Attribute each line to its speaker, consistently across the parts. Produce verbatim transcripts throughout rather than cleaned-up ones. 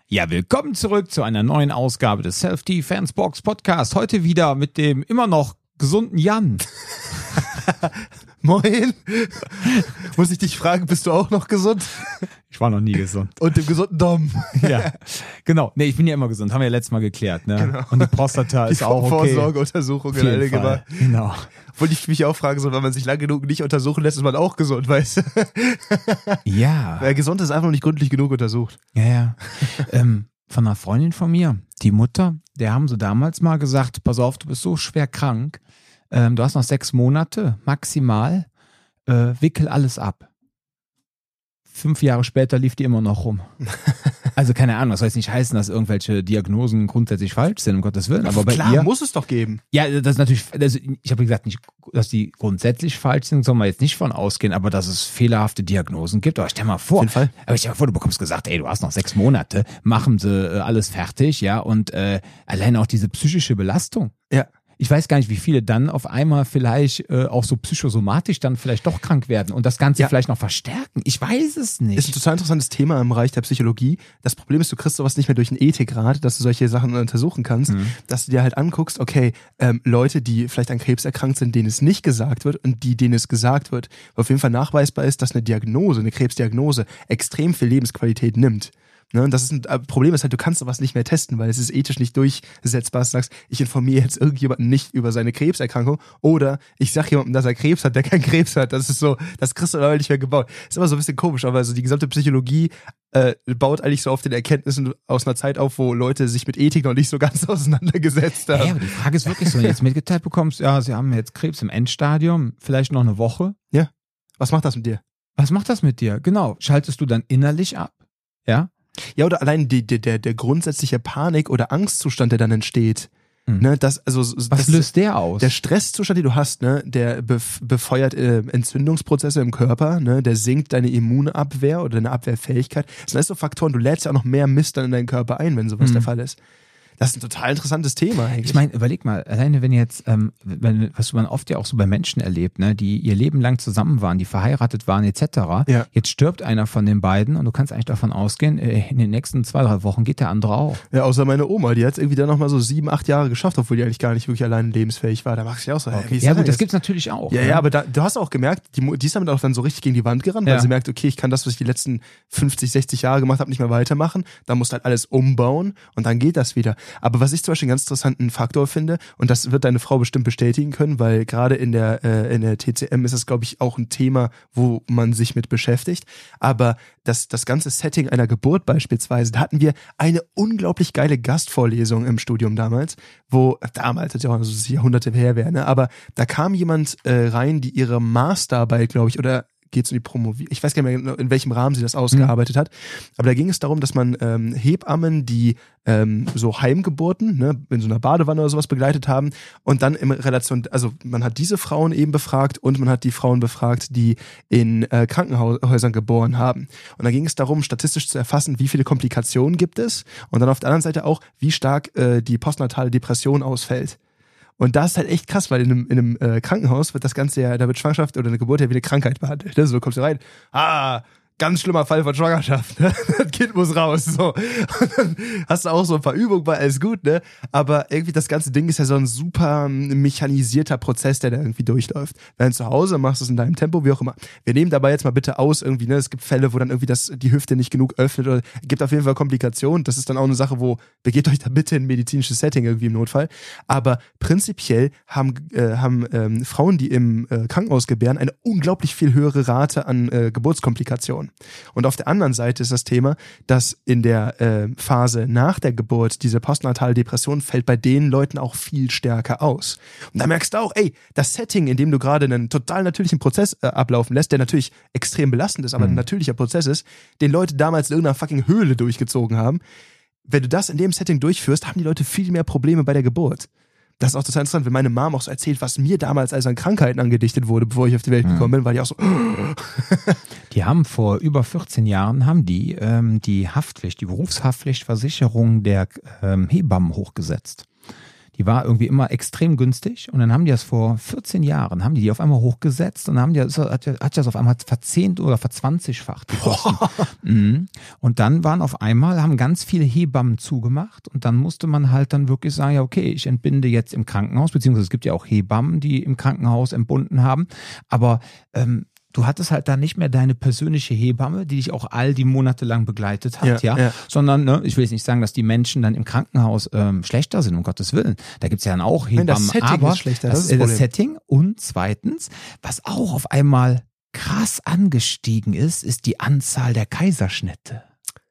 Speaker 1: Ja, willkommen zurück zu einer neuen Ausgabe des Self-Defense-Box Podcast. Heute wieder mit dem immer noch gesunden Jan.
Speaker 2: Moin. Muss ich dich fragen, bist du auch noch gesund?
Speaker 1: Ich war noch nie gesund.
Speaker 2: Und dem gesunden Dom.
Speaker 1: Ja, genau. Nee, ich bin ja immer gesund. Haben wir ja letztes Mal geklärt, ne? Genau. Und die Prostata
Speaker 2: die
Speaker 1: ist auch okay.
Speaker 2: Vorsorgeuntersuchungen alle gemacht.
Speaker 1: Genau.
Speaker 2: Obwohl ich mich auch fragen soll, wenn man sich lang genug nicht untersuchen lässt, ist man auch gesund, weißt du?
Speaker 1: Ja.
Speaker 2: Wer gesund ist, einfach noch nicht gründlich genug untersucht.
Speaker 1: Ja, ja. ähm, von einer Freundin von mir, die Mutter, der haben sie damals mal gesagt, pass auf, du bist so schwer krank, ähm, du hast noch sechs Monate maximal, äh, wickel alles ab. Fünf Jahre später lief die immer noch rum. Also keine Ahnung, das soll jetzt nicht heißen, dass irgendwelche Diagnosen grundsätzlich falsch sind, um Gottes Willen. Aber bei
Speaker 2: Klar,
Speaker 1: ihr
Speaker 2: muss es doch geben.
Speaker 1: Ja, das ist natürlich, also ich habe gesagt, nicht, dass die grundsätzlich falsch sind, soll man jetzt nicht von ausgehen, aber dass es fehlerhafte Diagnosen gibt. Aber stell mal vor,
Speaker 2: Auf jeden Fall.
Speaker 1: aber stell mal vor, du bekommst gesagt, ey, du hast noch sechs Monate, machen sie äh, alles fertig, ja, und äh, allein auch diese psychische Belastung.
Speaker 2: Ja.
Speaker 1: Ich weiß gar nicht, wie viele dann auf einmal vielleicht äh, auch so psychosomatisch dann vielleicht doch krank werden und das Ganze
Speaker 2: ja.
Speaker 1: vielleicht noch verstärken. Ich weiß es nicht.
Speaker 2: Ist ein total interessantes Thema im Bereich der Psychologie. Das Problem ist, du kriegst sowas nicht mehr durch einen Ethikrat, dass du solche Sachen untersuchen kannst, mhm. dass du dir halt anguckst, okay, ähm, Leute, die vielleicht an Krebs erkrankt sind, denen es nicht gesagt wird und die, denen es gesagt wird, wo auf jeden Fall nachweisbar ist, dass eine Diagnose, eine Krebsdiagnose extrem viel Lebensqualität nimmt. Ne, und das ist ein Problem ist halt, du kannst sowas nicht mehr testen, weil es ist ethisch nicht durchsetzbar. Du sagst, ich informiere jetzt irgendjemanden nicht über seine Krebserkrankung oder ich sag jemandem, dass er Krebs hat, der keinen Krebs hat. Das ist so, das kriegst du aber nicht mehr gebaut. Ist immer so ein bisschen komisch, aber also die gesamte Psychologie äh, baut eigentlich so auf den Erkenntnissen aus einer Zeit auf, wo Leute sich mit Ethik noch nicht so ganz auseinandergesetzt haben.
Speaker 1: Ja, aber die Frage ist wirklich so, wenn du jetzt mitgeteilt bekommst, ja, sie haben jetzt Krebs im Endstadium, vielleicht noch eine Woche.
Speaker 2: Ja. Was macht das mit dir?
Speaker 1: Was macht das mit dir? Genau. Schaltest du dann innerlich ab? Ja?
Speaker 2: Ja, oder allein die, die, der, der grundsätzliche Panik- oder Angstzustand, der dann entsteht. Mhm. Ne, das, also,
Speaker 1: Was
Speaker 2: das,
Speaker 1: löst der aus?
Speaker 2: Der Stresszustand, den du hast, ne, der bef- befeuert äh, Entzündungsprozesse im Körper, ne, der sinkt deine Immunabwehr oder deine Abwehrfähigkeit. Das sind alles so Faktoren, du lädst ja auch noch mehr Mist dann in deinen Körper ein, wenn sowas mhm. der Fall ist. Das ist ein total interessantes Thema eigentlich.
Speaker 1: Ich meine, überleg mal, alleine wenn jetzt, ähm, wenn, was man oft ja auch so bei Menschen erlebt, ne, die ihr Leben lang zusammen waren, die verheiratet waren et cetera.
Speaker 2: Ja.
Speaker 1: Jetzt stirbt einer von den beiden und du kannst eigentlich davon ausgehen, in den nächsten zwei, drei Wochen geht der andere auch.
Speaker 2: Ja, außer meine Oma, die hat es irgendwie dann nochmal so sieben, acht Jahre geschafft, obwohl die eigentlich gar nicht wirklich allein lebensfähig war. Da machst du ja auch so, hey, wie ist
Speaker 1: Ja
Speaker 2: das
Speaker 1: gut, das
Speaker 2: jetzt?
Speaker 1: gibt's natürlich auch.
Speaker 2: Ja,
Speaker 1: ne?
Speaker 2: ja, aber da, du hast auch gemerkt, die, die ist damit auch dann so richtig gegen die Wand gerannt, weil
Speaker 1: Ja.
Speaker 2: sie merkt, okay, ich kann das, was ich die letzten fünfzig, sechzig Jahre gemacht habe, nicht mehr weitermachen. Da musst du halt alles umbauen und dann geht das wieder. Aber was ich zum Beispiel einen ganz interessanten Faktor finde, und das wird deine Frau bestimmt bestätigen können, weil gerade in der, äh, in der T C M ist das, glaube ich, auch ein Thema, wo man sich mit beschäftigt. Aber das, das ganze Setting einer Geburt beispielsweise, da hatten wir eine unglaublich geile Gastvorlesung im Studium damals, wo, damals, das ist ja auch so Jahrhunderte her wäre, ne? Aber da kam jemand äh, rein, die ihre Masterarbeit, glaube ich, oder geht es um die Promovie. Ich weiß gar nicht mehr, in welchem Rahmen sie das ausgearbeitet mhm. hat. Aber da ging es darum, dass man ähm, Hebammen, die ähm, so Heimgeburten, ne, in so einer Badewanne oder sowas begleitet haben und dann in Relation, also man hat diese Frauen eben befragt und man hat die Frauen befragt, die in äh, Krankenhäusern geboren haben. Und da ging es darum, statistisch zu erfassen, wie viele Komplikationen gibt es und dann auf der anderen Seite auch, wie stark äh, die postnatale Depression ausfällt. Und das ist halt echt krass, weil in einem, in einem äh, Krankenhaus wird das Ganze ja, da wird Schwangerschaft oder eine Geburt ja wie eine Krankheit behandelt. Ne? So, du kommst du rein, ah, ganz schlimmer Fall von Schwangerschaft, ne? Das Kind muss raus, so. Und dann hast du auch so ein paar Übungen bei, alles gut, ne? Aber irgendwie das ganze Ding ist ja so ein super mechanisierter Prozess, der da irgendwie durchläuft. Wenn du zu Hause machst, es in deinem Tempo, wie auch immer. Wir nehmen dabei jetzt mal bitte aus, irgendwie, ne? Es gibt Fälle, wo dann irgendwie das, die Hüfte nicht genug öffnet oder gibt auf jeden Fall Komplikationen. Das ist dann auch eine Sache, wo, begeht euch da bitte in ein medizinisches Setting irgendwie im Notfall. Aber prinzipiell haben, äh, haben ähm, Frauen, die im äh, Krankenhaus gebären, eine unglaublich viel höhere Rate an äh, Geburtskomplikationen. Und auf der anderen Seite ist das Thema, dass in der äh, Phase nach der Geburt diese postnatale Depression fällt bei den Leuten auch viel stärker aus. Und da merkst du auch, ey, das Setting, in dem du gerade einen total natürlichen Prozess äh, ablaufen lässt, der natürlich extrem belastend ist, aber mhm. ein natürlicher Prozess ist, den Leute damals in irgendeiner fucking Höhle durchgezogen haben. Wenn du das in dem Setting durchführst, haben die Leute viel mehr Probleme bei der Geburt. Das ist auch total interessant, wenn meine Mom auch so erzählt, was mir damals als an Krankheiten angedichtet wurde, bevor ich auf die Welt gekommen bin, war die auch so.
Speaker 1: Die haben vor über vierzehn Jahren haben die ähm, die Haftpflicht, die Berufshaftpflichtversicherung der ähm, Hebammen hochgesetzt. Die die war irgendwie immer extrem günstig und dann haben die das vor vierzehn Jahren, haben die die auf einmal hochgesetzt und haben die das, hat, hat das auf einmal verzehnt oder verzwanzigfacht. Mhm. Und dann waren auf einmal, haben ganz viele Hebammen zugemacht und dann musste man halt dann wirklich sagen, ja okay, ich entbinde jetzt im Krankenhaus, beziehungsweise es gibt ja auch Hebammen, die im Krankenhaus entbunden haben, aber ähm, du hattest halt da nicht mehr deine persönliche Hebamme, die dich auch all die Monate lang begleitet hat, ja,
Speaker 2: ja, ja.
Speaker 1: sondern, ne, ich will jetzt nicht sagen, dass die Menschen dann im Krankenhaus ähm, schlechter sind, um Gottes Willen. Da gibt's ja dann auch Hebammen,
Speaker 2: Nein, das Setting
Speaker 1: aber
Speaker 2: ist schlechter,
Speaker 1: das,
Speaker 2: das ist
Speaker 1: das,
Speaker 2: das
Speaker 1: das Setting und zweitens, was auch auf einmal krass angestiegen ist, ist die Anzahl der Kaiserschnitte.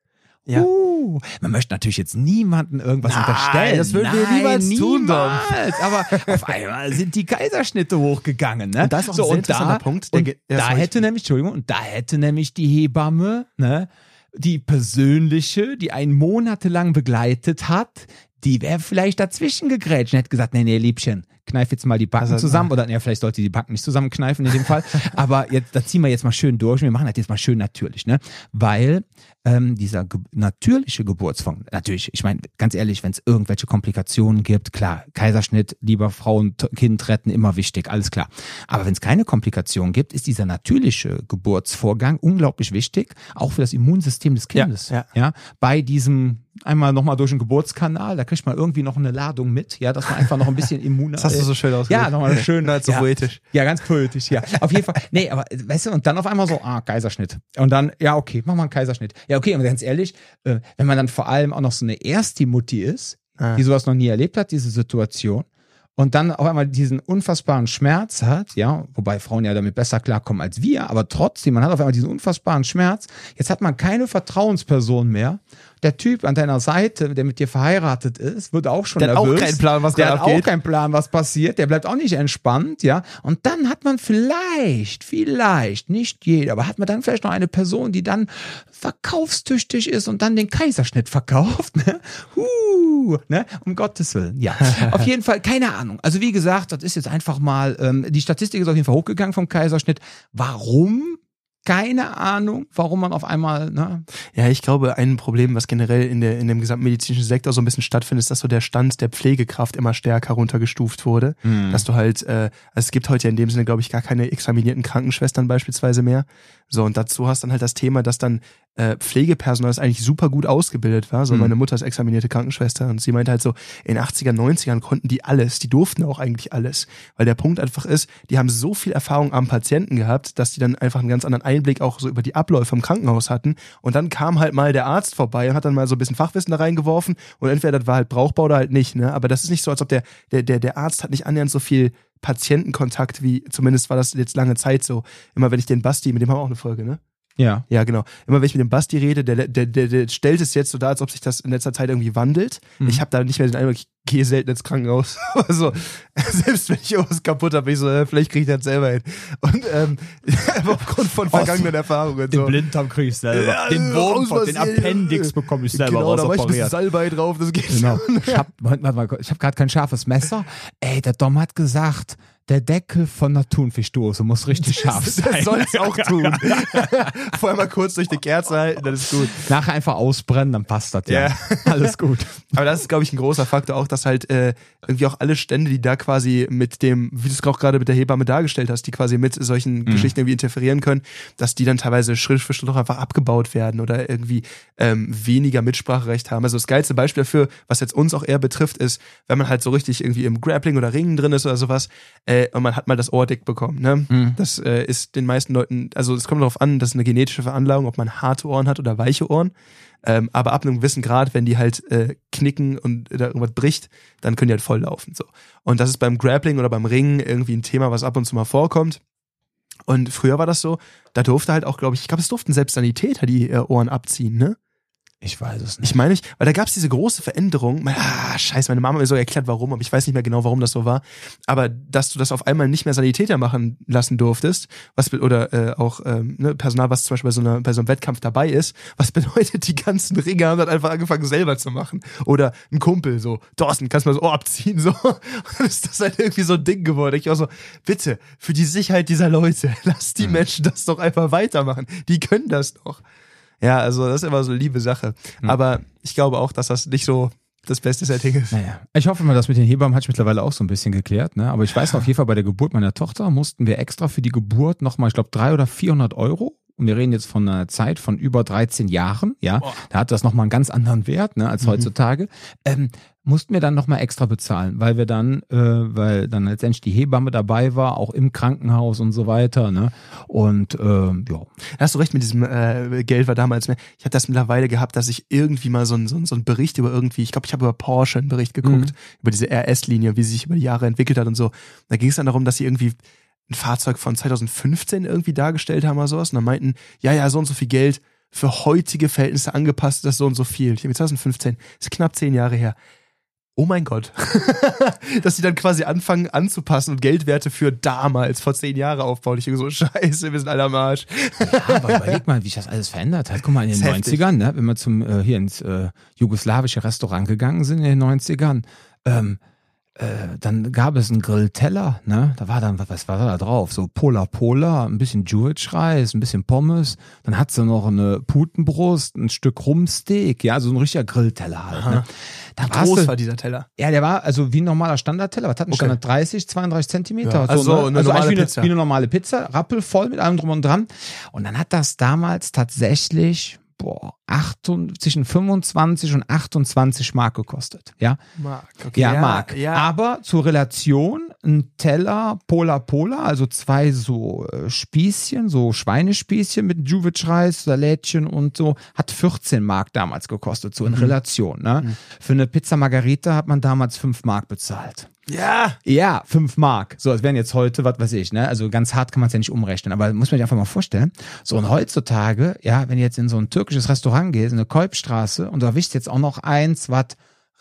Speaker 2: Ja.
Speaker 1: Uh, man möchte natürlich jetzt niemanden irgendwas
Speaker 2: Nein,
Speaker 1: unterstellen.
Speaker 2: das würden wir
Speaker 1: Nein,
Speaker 2: niemals tun, Dom.
Speaker 1: niemals. Aber auf einmal sind die Kaiserschnitte hochgegangen. Ne?
Speaker 2: Und da ist auch ein
Speaker 1: so,
Speaker 2: sehr
Speaker 1: und
Speaker 2: interessanter
Speaker 1: da,
Speaker 2: Punkt. Der
Speaker 1: Und
Speaker 2: ge- ja,
Speaker 1: da
Speaker 2: sorry.
Speaker 1: hätte nämlich, Entschuldigung, und da hätte nämlich die Hebamme, ne, die persönliche, die einen monatelang begleitet hat, die wäre vielleicht dazwischen gegrätscht und hätte gesagt, nee, nee, Liebchen, kneif jetzt mal die Backen
Speaker 2: Also,
Speaker 1: zusammen. Oder ja, vielleicht sollte die die Backen nicht zusammenkneifen in dem Fall. Aber jetzt, da ziehen wir jetzt mal schön durch. Wir machen das jetzt mal schön natürlich, ne? Weil ähm, dieser ge- natürliche Geburtsvorgang, natürlich, ich meine, ganz ehrlich, wenn es irgendwelche Komplikationen gibt, klar, Kaiserschnitt, lieber Frau und T- Kind retten, immer wichtig, alles klar. Aber wenn es keine Komplikationen gibt, ist dieser natürliche Geburtsvorgang unglaublich wichtig, auch für das Immunsystem des Kindes.
Speaker 2: Ja,
Speaker 1: ja bei diesem einmal nochmal durch den Geburtskanal, da kriegt man irgendwie noch eine Ladung mit, ja, dass man einfach noch ein bisschen immuner
Speaker 2: Das hast du so schön ausgedrückt.
Speaker 1: Ja, nochmal schön.
Speaker 2: Nein, so
Speaker 1: ja,
Speaker 2: poetisch.
Speaker 1: Ja, ganz poetisch, ja. Auf jeden Fall. Nee, aber weißt du, und dann auf einmal so, ah, Kaiserschnitt. Und dann, ja, okay, mach mal einen Kaiserschnitt. Ja, okay, aber ganz ehrlich, äh, wenn man dann vor allem auch noch so eine Ersti-Mutti ist,
Speaker 2: Ah.
Speaker 1: die sowas noch nie erlebt hat, diese Situation, und dann auf einmal diesen unfassbaren Schmerz hat, ja, wobei Frauen ja damit besser klarkommen als wir, aber trotzdem, man hat auf einmal diesen unfassbaren Schmerz, jetzt hat man keine Vertrauensperson mehr. Der Typ an deiner Seite, der mit dir verheiratet ist, wird auch schon
Speaker 2: Der hat auch
Speaker 1: nervös.
Speaker 2: keinen Plan, was
Speaker 1: Der
Speaker 2: gerade
Speaker 1: hat auch
Speaker 2: abgeht.
Speaker 1: keinen Plan, was passiert. Der bleibt auch nicht entspannt, ja. Und dann hat man vielleicht, vielleicht, nicht jeder, aber hat man dann vielleicht noch eine Person, die dann verkaufstüchtig ist und dann den Kaiserschnitt verkauft, ne? Huh, ne? Um Gottes Willen, ja. Auf jeden Fall, keine Ahnung. Also wie gesagt, das ist jetzt einfach mal, ähm, die Statistik ist auf jeden Fall hochgegangen vom Kaiserschnitt. Warum? Keine Ahnung, warum man auf einmal, ne?
Speaker 2: Ja, ich glaube, ein Problem, was generell in, der, in dem gesamten medizinischen Sektor so ein bisschen stattfindet, ist, dass so der Stand der Pflegekraft immer stärker runtergestuft wurde.
Speaker 1: Mhm.
Speaker 2: Dass du halt, äh, also es gibt heute ja in dem Sinne, glaube ich, gar keine examinierten Krankenschwestern beispielsweise mehr. So, und dazu hast dann halt das Thema, dass dann äh, Pflegepersonal, das eigentlich super gut ausgebildet war. So,
Speaker 1: Mhm.
Speaker 2: meine Mutter ist examinierte Krankenschwester und sie meinte halt so, in achtziger, neunzigern konnten die alles, die durften auch eigentlich alles. Weil der Punkt einfach ist, die haben so viel Erfahrung am Patienten gehabt, dass die dann einfach einen ganz anderen Einblick auch so über die Abläufe im Krankenhaus hatten. Und dann kam halt mal der Arzt vorbei und hat dann mal so ein bisschen Fachwissen da reingeworfen und entweder das war halt brauchbar oder halt nicht, ne? Aber das ist nicht so, als ob der, der, der, der Arzt hat nicht annähernd so viel Patientenkontakt wie, zumindest war das jetzt lange Zeit so. Immer wenn ich den Basti, mit dem haben wir auch eine Folge, ne?
Speaker 1: Ja.
Speaker 2: Ja, genau. Immer wenn ich mit dem Basti rede, der, der, der, der stellt es jetzt so dar, als ob sich das in letzter Zeit irgendwie wandelt.
Speaker 1: Mhm.
Speaker 2: Ich habe da nicht mehr den Eindruck, ich gehe selten ins Krankenhaus. Also, selbst wenn ich irgendwas kaputt habe, bin ich so, äh, vielleicht kriege ich das selber hin. Und ähm, aufgrund von vergangenen Erfahrungen.
Speaker 1: Den
Speaker 2: So.
Speaker 1: Blinddarm kriege ich selber.
Speaker 2: Ja,
Speaker 1: den Boden,
Speaker 2: aus
Speaker 1: den
Speaker 2: Versehen.
Speaker 1: Appendix bekomme ich selber
Speaker 2: Genau, da mach ich ein bisschen
Speaker 1: rausoperiert.
Speaker 2: Salbei drauf, das geht
Speaker 1: Genau.
Speaker 2: schon.
Speaker 1: Ich habe warte mal, ich hab gerade kein scharfes Messer. Ey, der Dom hat gesagt, der Deckel von der Thunfischdose muss richtig scharf sein.
Speaker 2: Das soll es auch tun. Vorher mal kurz durch die Kerze halten, dann ist gut.
Speaker 1: Nachher einfach ausbrennen, dann passt das ja.
Speaker 2: Ja.
Speaker 1: Alles gut.
Speaker 2: Aber das ist, glaube ich, ein großer Faktor auch, dass halt äh, irgendwie auch alle Stände, die da quasi mit dem, wie du es auch gerade mit der Hebamme dargestellt hast, die quasi mit solchen
Speaker 1: Mhm.
Speaker 2: Geschichten irgendwie interferieren können, dass die dann teilweise Schritt für Schritt auch einfach abgebaut werden oder irgendwie ähm, weniger Mitspracherecht haben. Also das geilste Beispiel dafür, was jetzt uns auch eher betrifft, ist, wenn man halt so richtig irgendwie im Grappling oder Ringen drin ist oder sowas, äh, und man hat mal das Ohr dick bekommen. Ne?
Speaker 1: Mhm.
Speaker 2: Das äh, ist den meisten Leuten, also es kommt darauf an, das ist eine genetische Veranlagung, ob man harte Ohren hat oder weiche Ohren. Ähm, aber ab einem gewissen Grad, wenn die halt äh, knicken und da irgendwas bricht, dann können die halt voll laufen. So. Und das ist beim Grappling oder beim Ringen irgendwie ein Thema, was ab und zu mal vorkommt. Und früher war das so, da durfte halt auch, glaube ich, ich glaube, es durften selbst Sanitäter die äh, Ohren abziehen, ne?
Speaker 1: Ich weiß es nicht.
Speaker 2: Ich meine nicht, weil da gab es diese große Veränderung. Ah, scheiße, meine Mama hat mir so erklärt, warum, aber ich weiß nicht mehr genau, warum das so war. Aber dass du das auf einmal nicht mehr Sanitäter machen lassen durftest, was oder äh, auch ähm, ne, Personal, was zum Beispiel bei so, einer, bei so einem Wettkampf dabei ist, was bedeutet, die ganzen Ringer haben dann einfach angefangen selber zu machen. Oder ein Kumpel so, Thorsten, kannst du mal das Ohr abziehen? So. Und dann ist das halt irgendwie so ein Ding geworden. Ich auch so, bitte, für die Sicherheit dieser Leute, lass die Menschen das doch einfach weitermachen. Die können das doch. Ja, also das ist immer so eine liebe Sache.
Speaker 1: Mhm.
Speaker 2: Aber ich glaube auch, dass das nicht so das beste Setting ist.
Speaker 1: Naja, ich hoffe mal, das mit den Hebammen hat sich mittlerweile auch so ein bisschen geklärt, ne? Aber ich weiß noch, auf jeden Fall bei der Geburt meiner Tochter mussten wir extra für die Geburt nochmal, ich glaube, dreihundert oder vierhundert Euro. Und wir reden jetzt von einer Zeit von über dreizehn Jahren, ja. Oh. Da hat das nochmal einen ganz anderen Wert, ne, als mhm. heutzutage. Ähm, mussten wir dann nochmal extra bezahlen, weil wir dann, äh, weil dann letztendlich die Hebamme dabei war, auch im Krankenhaus und so weiter, ne. Und, äh, ja.
Speaker 2: Da hast du recht mit diesem äh, Geld, war damals mehr. Ich habe das mittlerweile gehabt, dass ich irgendwie mal so einen so so einen Bericht über irgendwie, ich glaube, ich habe über Porsche einen Bericht geguckt, mhm. über diese R S-Linie, wie sie sich über die Jahre entwickelt hat und so. Da ging es dann darum, dass sie irgendwie ein Fahrzeug von zweitausendfünfzehn irgendwie dargestellt haben oder sowas und dann meinten, ja, ja, so und so viel Geld für heutige Verhältnisse angepasst, das so und so viel. Ich habe zweitausendfünfzehn, ist knapp zehn Jahre her. Oh mein Gott. Dass die dann quasi anfangen anzupassen und Geldwerte für damals, vor zehn Jahren aufbauen. Ich denke so, scheiße, wir sind alle am Arsch.
Speaker 1: Ja, aber überleg mal, wie sich das alles verändert hat. Guck mal, in den neunzigern, ne, wenn wir zum äh, hier ins äh, jugoslawische Restaurant gegangen sind in den neunzigern, ähm, Äh, dann gab es einen Grillteller, ne? Da war dann, was war da drauf? So Pola Pola, ein bisschen Jewish-Reis, ein bisschen Pommes. Dann hat sie noch eine Putenbrust, ein Stück Rumpsteak, ja, so ein richtiger Grillteller halt. Ne?
Speaker 2: Da Wie groß du, war dieser Teller?
Speaker 1: Ja, der war also wie ein normaler Standardteller. Was hat ein okay. Standard? dreißig, zweiunddreißig Zentimeter.
Speaker 2: Ja, also
Speaker 1: so, ne?
Speaker 2: eine
Speaker 1: also
Speaker 2: normale
Speaker 1: wie
Speaker 2: Pizza.
Speaker 1: Eine, wie eine normale Pizza, rappelvoll mit allem drum und dran. Und dann hat das damals tatsächlich boah, achtundfünfzig, zwischen fünfundzwanzig und achtundzwanzig Mark gekostet, ja?
Speaker 2: Mark, okay.
Speaker 1: Ja,
Speaker 2: ja
Speaker 1: Mark.
Speaker 2: Ja.
Speaker 1: Aber zur Relation, ein Teller Pola Pola, also zwei so äh, Spießchen, so Schweinespießchen mit Jewish-Reis, Salätchen und so, hat vierzehn Mark damals gekostet, so in mhm. Relation, ne? Mhm. Für eine Pizza Margherita hat man damals fünf Mark bezahlt.
Speaker 2: Ja.
Speaker 1: Ja, fünf Mark. So, das wären jetzt heute, was weiß ich, ne? Also ganz hart kann man es ja nicht umrechnen, aber muss man sich einfach mal vorstellen. So, und heutzutage, ja, wenn du jetzt in so ein türkisches Restaurant gehst, in eine Kolbstraße und du erwischst jetzt auch noch eins, was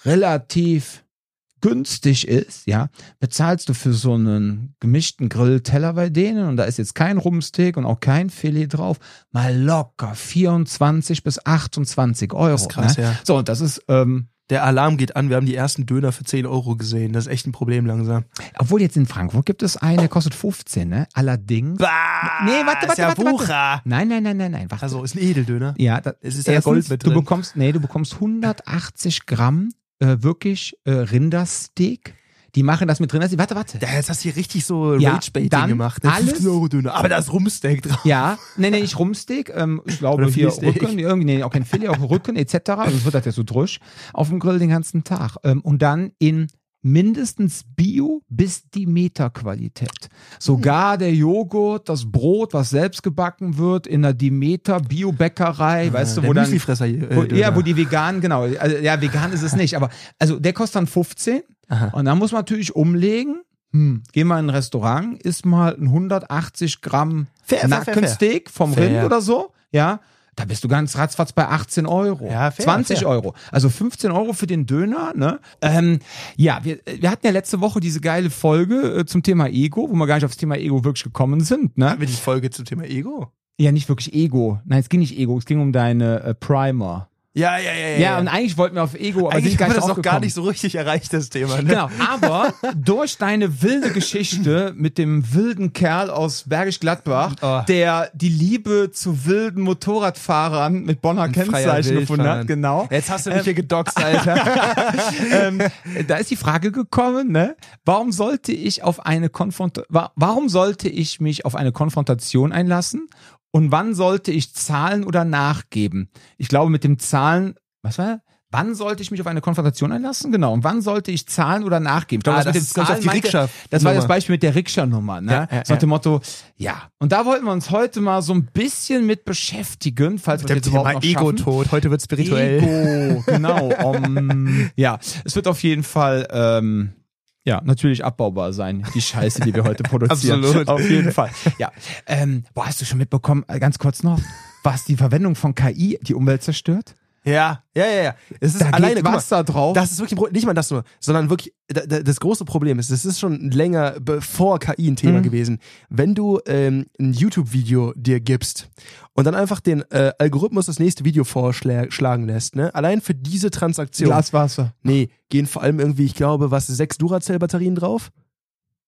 Speaker 1: relativ günstig ist, ja, bezahlst du für so einen gemischten Grillteller bei denen und da ist jetzt kein Rumpsteak und auch kein Filet drauf, mal locker vierundzwanzig bis achtundzwanzig Euro. Das ist krass, ne? Ja. So, und das ist, ähm,
Speaker 2: der Alarm geht an, wir haben die ersten Döner für zehn Euro gesehen. Das ist echt ein Problem langsam.
Speaker 1: Obwohl jetzt in Frankfurt gibt es einen, der kostet fünfzehn, ne? Allerdings.
Speaker 2: Bah,
Speaker 1: nee, warte, warte,
Speaker 2: ja
Speaker 1: warte, warte. Nein, nein, nein, nein, nein. Warte.
Speaker 2: Also ist ein Edeldöner.
Speaker 1: Ja, da,
Speaker 2: es ist ja Gold mit drin.
Speaker 1: Du bekommst, nee, du bekommst hundertachtzig Gramm äh, wirklich äh, Rindersteak. Die machen das mit Rindersteak. Warte, warte.
Speaker 2: Ja, jetzt hast du hier richtig so
Speaker 1: ja,
Speaker 2: Rage-Baiting gemacht.
Speaker 1: Ne? Alles.
Speaker 2: fünfzehn Euro Döner. Aber da ist Rumpsteak drauf.
Speaker 1: Ja, nee, nee, nicht Rumpsteak. Ähm, ich glaube Oder hier Rücken, irgendwie, nee, auch kein Filet, auch Rücken et cetera. Also wird das ja so drusch auf dem Grill den ganzen Tag. Ähm, und dann in mindestens Bio bis Demeter-Qualität. Sogar der Joghurt, das Brot, was selbst gebacken wird, in einer Demeter-Bio-Bäckerei, ah, weißt du, wo dann, wo, äh, ja, wo die vegan, genau, also, ja, vegan ist es nicht, aber, also, der kostet dann fünfzehn. Aha. Und dann muss man natürlich umlegen, hm, geh mal in ein Restaurant, isst mal ein hundertachtzig Gramm fair, Nackensteak fair, fair. vom fair. Rind oder so, ja, da bist du ganz ratzfatz bei achtzehn Euro,
Speaker 2: ja, fair,
Speaker 1: zwanzig
Speaker 2: fair.
Speaker 1: Euro, also fünfzehn Euro für den Döner, ne? Ähm, ja, wir, wir hatten ja letzte Woche diese geile Folge äh, zum Thema Ego, wo wir gar nicht aufs Thema Ego wirklich gekommen sind, ne?
Speaker 2: Hatten wir die Folge zum Thema Ego?
Speaker 1: Ja, nicht wirklich Ego, nein, es ging nicht Ego, es ging um deine äh, Primer.
Speaker 2: Ja, ja, ja, ja.
Speaker 1: Ja, und eigentlich wollten wir auf Ego, aber
Speaker 2: eigentlich
Speaker 1: sind gar
Speaker 2: haben
Speaker 1: nicht
Speaker 2: wir das noch gar nicht so richtig erreicht, das Thema. Ne?
Speaker 1: Genau, aber durch deine wilde Geschichte mit dem wilden Kerl aus Bergisch Gladbach, oh. der die Liebe zu wilden Motorradfahrern mit Bonner Ein Kennzeichen gefunden hat, genau.
Speaker 2: Jetzt hast du mich ähm, hier gedoxt, Alter.
Speaker 1: ähm, da ist die Frage gekommen, ne? Warum sollte ich auf eine Konfront- warum sollte ich mich auf eine Konfrontation einlassen? Und wann sollte ich zahlen oder nachgeben? Ich glaube, mit dem Zahlen, was war das? Wann sollte ich mich auf eine Konfrontation einlassen? Genau. Und wann sollte ich zahlen oder nachgeben? Ich glaube,
Speaker 2: ah, das, das, das, die meinte,
Speaker 1: das war das Beispiel mit der Rikscha-Nummer. Ne?
Speaker 2: Ja, ja,
Speaker 1: so nach dem Motto, ja. Und da wollten wir uns heute mal so ein bisschen mit beschäftigen, falls wir das jetzt überhaupt noch schaffen.
Speaker 2: Ego-Tod. Heute wird spirituell.
Speaker 1: Ego, genau. Um, ja, es wird auf jeden Fall... Ähm, Ja, natürlich abbaubar sein, die Scheiße, die wir heute produzieren.
Speaker 2: Absolut.
Speaker 1: Auf jeden Fall. Ja. Ähm, boah, hast du schon mitbekommen, ganz kurz noch, was die Verwendung von K I die Umwelt zerstört?
Speaker 2: Ja, ja, ja, ja. Es ist
Speaker 1: da
Speaker 2: alleine,
Speaker 1: geht Wasser drauf.
Speaker 2: Das ist wirklich, nicht mal das nur, sondern wirklich, das große Problem ist, das ist schon länger bevor K I ein Thema mhm. gewesen. Wenn du ähm, ein YouTube-Video dir gibst und dann einfach den äh, Algorithmus das nächste Video vorschlagen lässt, ne? Allein für diese Transaktion.
Speaker 1: Glas Wasser.
Speaker 2: Nee, gehen vor allem irgendwie, ich glaube, was, sechs Duracell-Batterien drauf?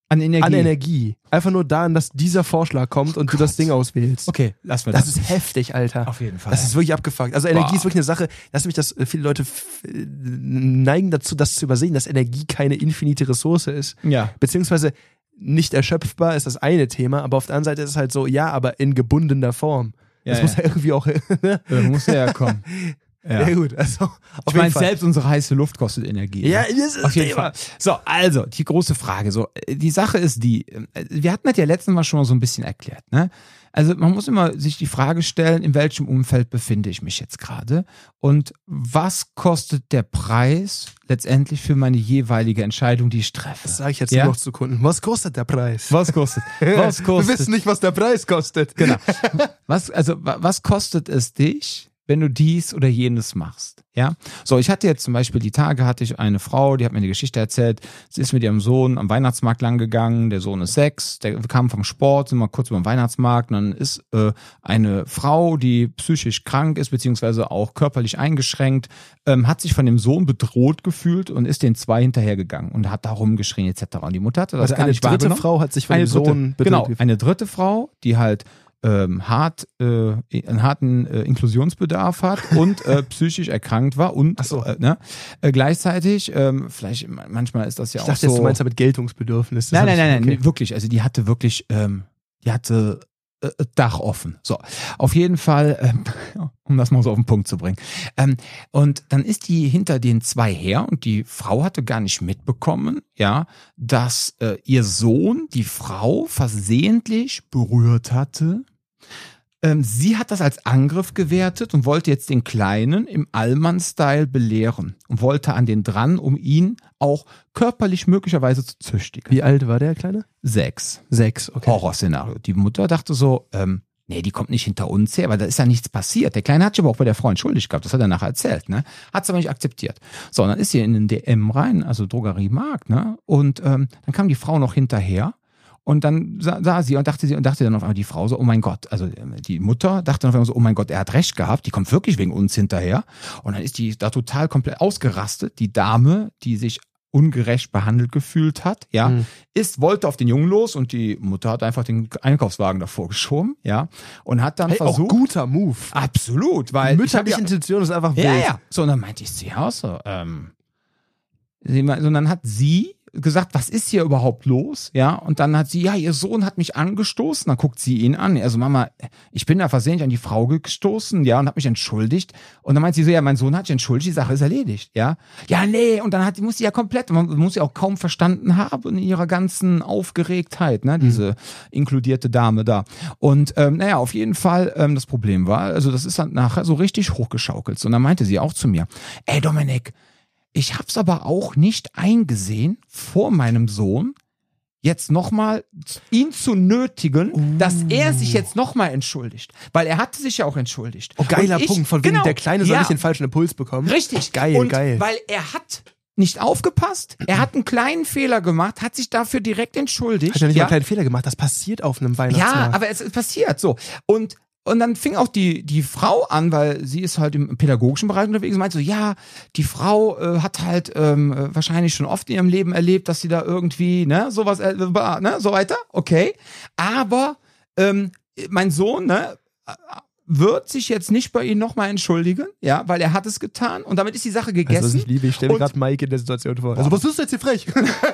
Speaker 1: An Energie.
Speaker 2: An Energie. Einfach nur daran, dass dieser Vorschlag kommt und
Speaker 1: oh
Speaker 2: du das Ding auswählst.
Speaker 1: Okay, lass mir das.
Speaker 2: Das ist heftig, Alter.
Speaker 1: Auf jeden Fall.
Speaker 2: Das ist wirklich abgefuckt. Also Energie
Speaker 1: Boah.
Speaker 2: ist wirklich eine Sache, lass mich das, viele Leute f- neigen dazu, das zu übersehen, dass Energie keine infinite Ressource ist.
Speaker 1: Ja.
Speaker 2: Beziehungsweise nicht erschöpfbar ist das eine Thema, aber auf der anderen Seite ist es halt so, ja, aber in gebundener Form.
Speaker 1: Ja,
Speaker 2: das
Speaker 1: ja.
Speaker 2: muss ja irgendwie auch.
Speaker 1: Da muss er ja kommen. Ja.
Speaker 2: Ja gut, also auf
Speaker 1: Ich
Speaker 2: jeden
Speaker 1: meine,
Speaker 2: Fall.
Speaker 1: selbst unsere heiße Luft kostet Energie.
Speaker 2: Ja,
Speaker 1: ne?
Speaker 2: das ist
Speaker 1: Auf jeden
Speaker 2: Thema.
Speaker 1: Fall. So, also, die große Frage. So, die Sache ist die, äh, wir hatten das ja letztes Mal schon mal so ein bisschen erklärt, ne? Also, man muss immer sich die Frage stellen, in welchem Umfeld befinde ich mich jetzt gerade? Und was kostet der Preis letztendlich für meine jeweilige Entscheidung, die ich treffe?
Speaker 2: Das sage ich jetzt
Speaker 1: Ja?
Speaker 2: nur noch zu Kunden. Was kostet der Preis?
Speaker 1: Was kostet? Was kostet?
Speaker 2: Wir wissen nicht, was der Preis kostet.
Speaker 1: Genau. Was, also, wa- was kostet es dich, wenn du dies oder jenes machst? Ja. So, ich hatte jetzt zum Beispiel die Tage hatte ich eine Frau, die hat mir eine Geschichte erzählt. Sie ist mit ihrem Sohn am Weihnachtsmarkt lang gegangen. Der Sohn ist sechs, der kam vom Sport, sind mal kurz über den Weihnachtsmarkt. Und dann ist äh, eine Frau, die psychisch krank ist, beziehungsweise auch körperlich eingeschränkt, ähm, hat sich von dem Sohn bedroht gefühlt und ist den zwei hinterhergegangen und hat da rumgeschrien et cetera. Und die Mutter hatte das
Speaker 2: Also
Speaker 1: gar
Speaker 2: eine
Speaker 1: nicht
Speaker 2: dritte
Speaker 1: wahrgenommen.
Speaker 2: Frau hat sich von
Speaker 1: Eine
Speaker 2: dem
Speaker 1: dritte,
Speaker 2: Sohn bedroht
Speaker 1: genau,
Speaker 2: gefühlt.
Speaker 1: eine dritte Frau, die halt ähm, hart, äh, einen harten äh, Inklusionsbedarf hat und äh, psychisch erkrankt war und
Speaker 2: Ach so.
Speaker 1: äh, ne, äh, gleichzeitig, ähm, vielleicht manchmal ist das ja
Speaker 2: Ich
Speaker 1: auch
Speaker 2: dachte
Speaker 1: so.
Speaker 2: jetzt, du meinst damit Geltungsbedürfnis. Das
Speaker 1: nein,
Speaker 2: hab
Speaker 1: nein,
Speaker 2: ich-
Speaker 1: nein, nein,
Speaker 2: okay.
Speaker 1: nee, wirklich. Also die hatte wirklich, ähm, die hatte äh, Dach offen. So, auf jeden Fall, ähm, um das mal so auf den Punkt zu bringen. Ähm, und dann ist die hinter den zwei her und die Frau hatte gar nicht mitbekommen, ja, dass äh, ihr Sohn die Frau versehentlich berührt hatte. Ähm, sie hat das als Angriff gewertet und wollte jetzt den Kleinen im Allmann-Style belehren und wollte an den dran, um ihn auch körperlich möglicherweise zu züchtigen.
Speaker 2: Wie alt war der Kleine?
Speaker 1: Sechs.
Speaker 2: Sechs, okay.
Speaker 1: Horrorszenario. Die Mutter dachte so, ähm, nee, die kommt nicht hinter uns her, weil da ist ja nichts passiert. Der Kleine hat sich aber auch bei der Frau entschuldigt gehabt, das hat er nachher erzählt, ne? Hat es aber nicht akzeptiert. So, und dann ist sie in den D M rein, also Drogeriemarkt, ne? Und ähm, dann kam die Frau noch hinterher. Und dann sah, sah sie und dachte sie und dachte dann auf einmal die Frau so, oh mein Gott, also die Mutter dachte dann auf einmal so, oh mein Gott, er hat recht gehabt, die kommt wirklich wegen uns hinterher. Und dann ist die da total komplett ausgerastet. Die Dame, die sich ungerecht behandelt gefühlt hat, ja,
Speaker 2: Mhm.
Speaker 1: ist, wollte auf den Jungen los und die Mutter hat einfach den Einkaufswagen davor geschoben, ja, und hat dann
Speaker 2: Hey, auch
Speaker 1: versucht.
Speaker 2: guter Move.
Speaker 1: Absolut, weil. ich hab
Speaker 2: Mütterliche
Speaker 1: ja,
Speaker 2: Intention ist einfach wild.
Speaker 1: ja, ja. So, und dann meinte ich zu ihr auch so, ähm, sie meinte- und dann hat sie gesagt, was ist hier überhaupt los? Ja, und dann hat sie, ja, ihr Sohn hat mich angestoßen. Dann guckt sie ihn an. Also Mama, ich bin da versehentlich an die Frau gestoßen, ja, und habe mich entschuldigt. Und dann meint sie so, ja, mein Sohn hat sich entschuldigt, die Sache ist erledigt, ja. Ja, nee, und dann hat, muss sie ja komplett, man muss sie auch kaum verstanden haben in ihrer ganzen Aufgeregtheit, ne, diese inkludierte Dame da. Und ähm, naja, auf jeden Fall, ähm, das Problem war, also das ist dann nachher so richtig hochgeschaukelt. Und dann meinte sie auch zu mir, ey Dominik, ich hab's aber auch nicht eingesehen, vor meinem Sohn jetzt nochmal ihn zu nötigen,
Speaker 2: Uh.
Speaker 1: dass er sich jetzt nochmal entschuldigt. Weil er hatte sich ja auch entschuldigt.
Speaker 2: Oh, geiler
Speaker 1: Und ich-
Speaker 2: Punkt. Von wegen,
Speaker 1: genau,
Speaker 2: der Kleine soll
Speaker 1: ja,
Speaker 2: nicht den falschen Impuls bekommen.
Speaker 1: Richtig.
Speaker 2: Geil,
Speaker 1: und
Speaker 2: geil.
Speaker 1: Weil er hat nicht aufgepasst, er hat einen kleinen Fehler gemacht, hat sich dafür direkt entschuldigt.
Speaker 2: Hat ja nicht mal
Speaker 1: ja,
Speaker 2: einen kleinen Fehler gemacht. Das passiert auf einem Weihnachtsmarkt.
Speaker 1: ja, aber es ist passiert so. Und und dann fing auch die die Frau an, weil sie ist halt im pädagogischen Bereich unterwegs und meinte so, ja, die Frau äh, hat halt ähm, äh, wahrscheinlich schon oft in ihrem Leben erlebt, dass sie da irgendwie, ne, sowas, äh, ne, so weiter, okay. Aber ähm, mein Sohn, ne, wird sich jetzt nicht bei Ihnen nochmal entschuldigen, ja, weil er hat es getan und damit ist die Sache gegessen.
Speaker 2: Also, was ich liebe, ich stelle mir
Speaker 1: Und-
Speaker 2: gerade Mike in der Situation vor. Also, was ist jetzt hier frech?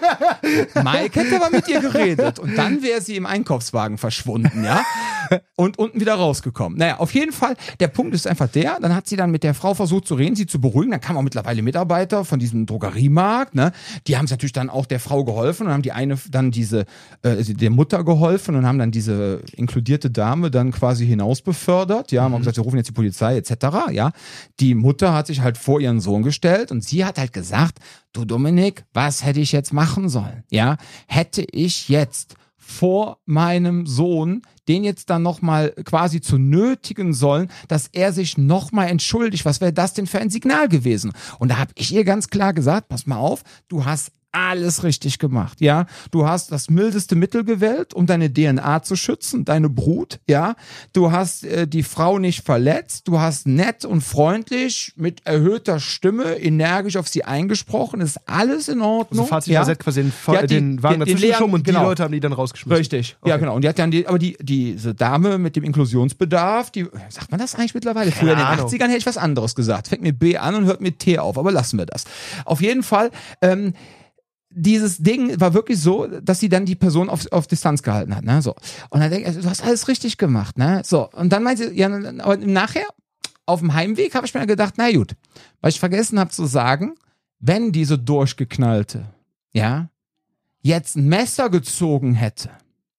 Speaker 1: Mike hätte aber mit ihr geredet und dann wäre sie im Einkaufswagen verschwunden, ja, und unten wieder rausgekommen. Naja, auf jeden Fall, der Punkt ist einfach der, dann hat sie dann mit der Frau versucht zu reden, sie zu beruhigen, dann kamen auch mittlerweile Mitarbeiter von diesem Drogeriemarkt, ne, die haben es natürlich dann auch der Frau geholfen und haben die eine dann diese, äh, der Mutter geholfen und haben dann diese inkludierte Dame dann quasi hinaus befördert, ja, haben auch gesagt, wir rufen jetzt die Polizei et cetera, ja. Die Mutter hat sich halt vor ihren Sohn gestellt und sie hat halt gesagt, du Dominik, was hätte ich jetzt machen sollen, ja? Hätte ich jetzt vor meinem Sohn den jetzt dann nochmal quasi zu nötigen sollen, dass er sich nochmal entschuldigt. Was wäre das denn für ein Signal gewesen? Und da habe ich ihr ganz klar gesagt, pass mal auf, du hast alles richtig gemacht, ja. Du hast das mildeste Mittel gewählt, um deine D N A zu schützen, deine Brut, ja. Du hast äh, die Frau nicht verletzt, du hast nett und freundlich mit erhöhter Stimme energisch auf sie eingesprochen, ist alles in Ordnung.
Speaker 2: Also Fazit,
Speaker 1: ja?
Speaker 2: sie hat quasi den,
Speaker 1: Die hat die-
Speaker 2: den Wagen
Speaker 1: den- den
Speaker 2: dazwischen geschoben und
Speaker 1: genau.
Speaker 2: die Leute haben die dann rausgeschmissen.
Speaker 1: Richtig,
Speaker 2: Okay.
Speaker 1: ja genau. Und die hat dann die, aber die, diese Dame mit dem Inklusionsbedarf, die, sagt man das eigentlich mittlerweile? Früher in den
Speaker 2: Ahnung.
Speaker 1: achtzigern hätte ich was anderes gesagt. Fängt mit B an und hört mit T auf, aber lassen wir das. Auf jeden Fall, ähm, dieses Ding war wirklich so, dass sie dann die Person auf, auf Distanz gehalten hat, ne, so. Und dann denke ich, du hast alles richtig gemacht, ne, so. Und dann meinte sie, ja, aber nachher, auf dem Heimweg, habe ich mir gedacht, na gut, weil ich vergessen habe zu sagen, wenn diese durchgeknallte, ja, jetzt ein Messer gezogen hätte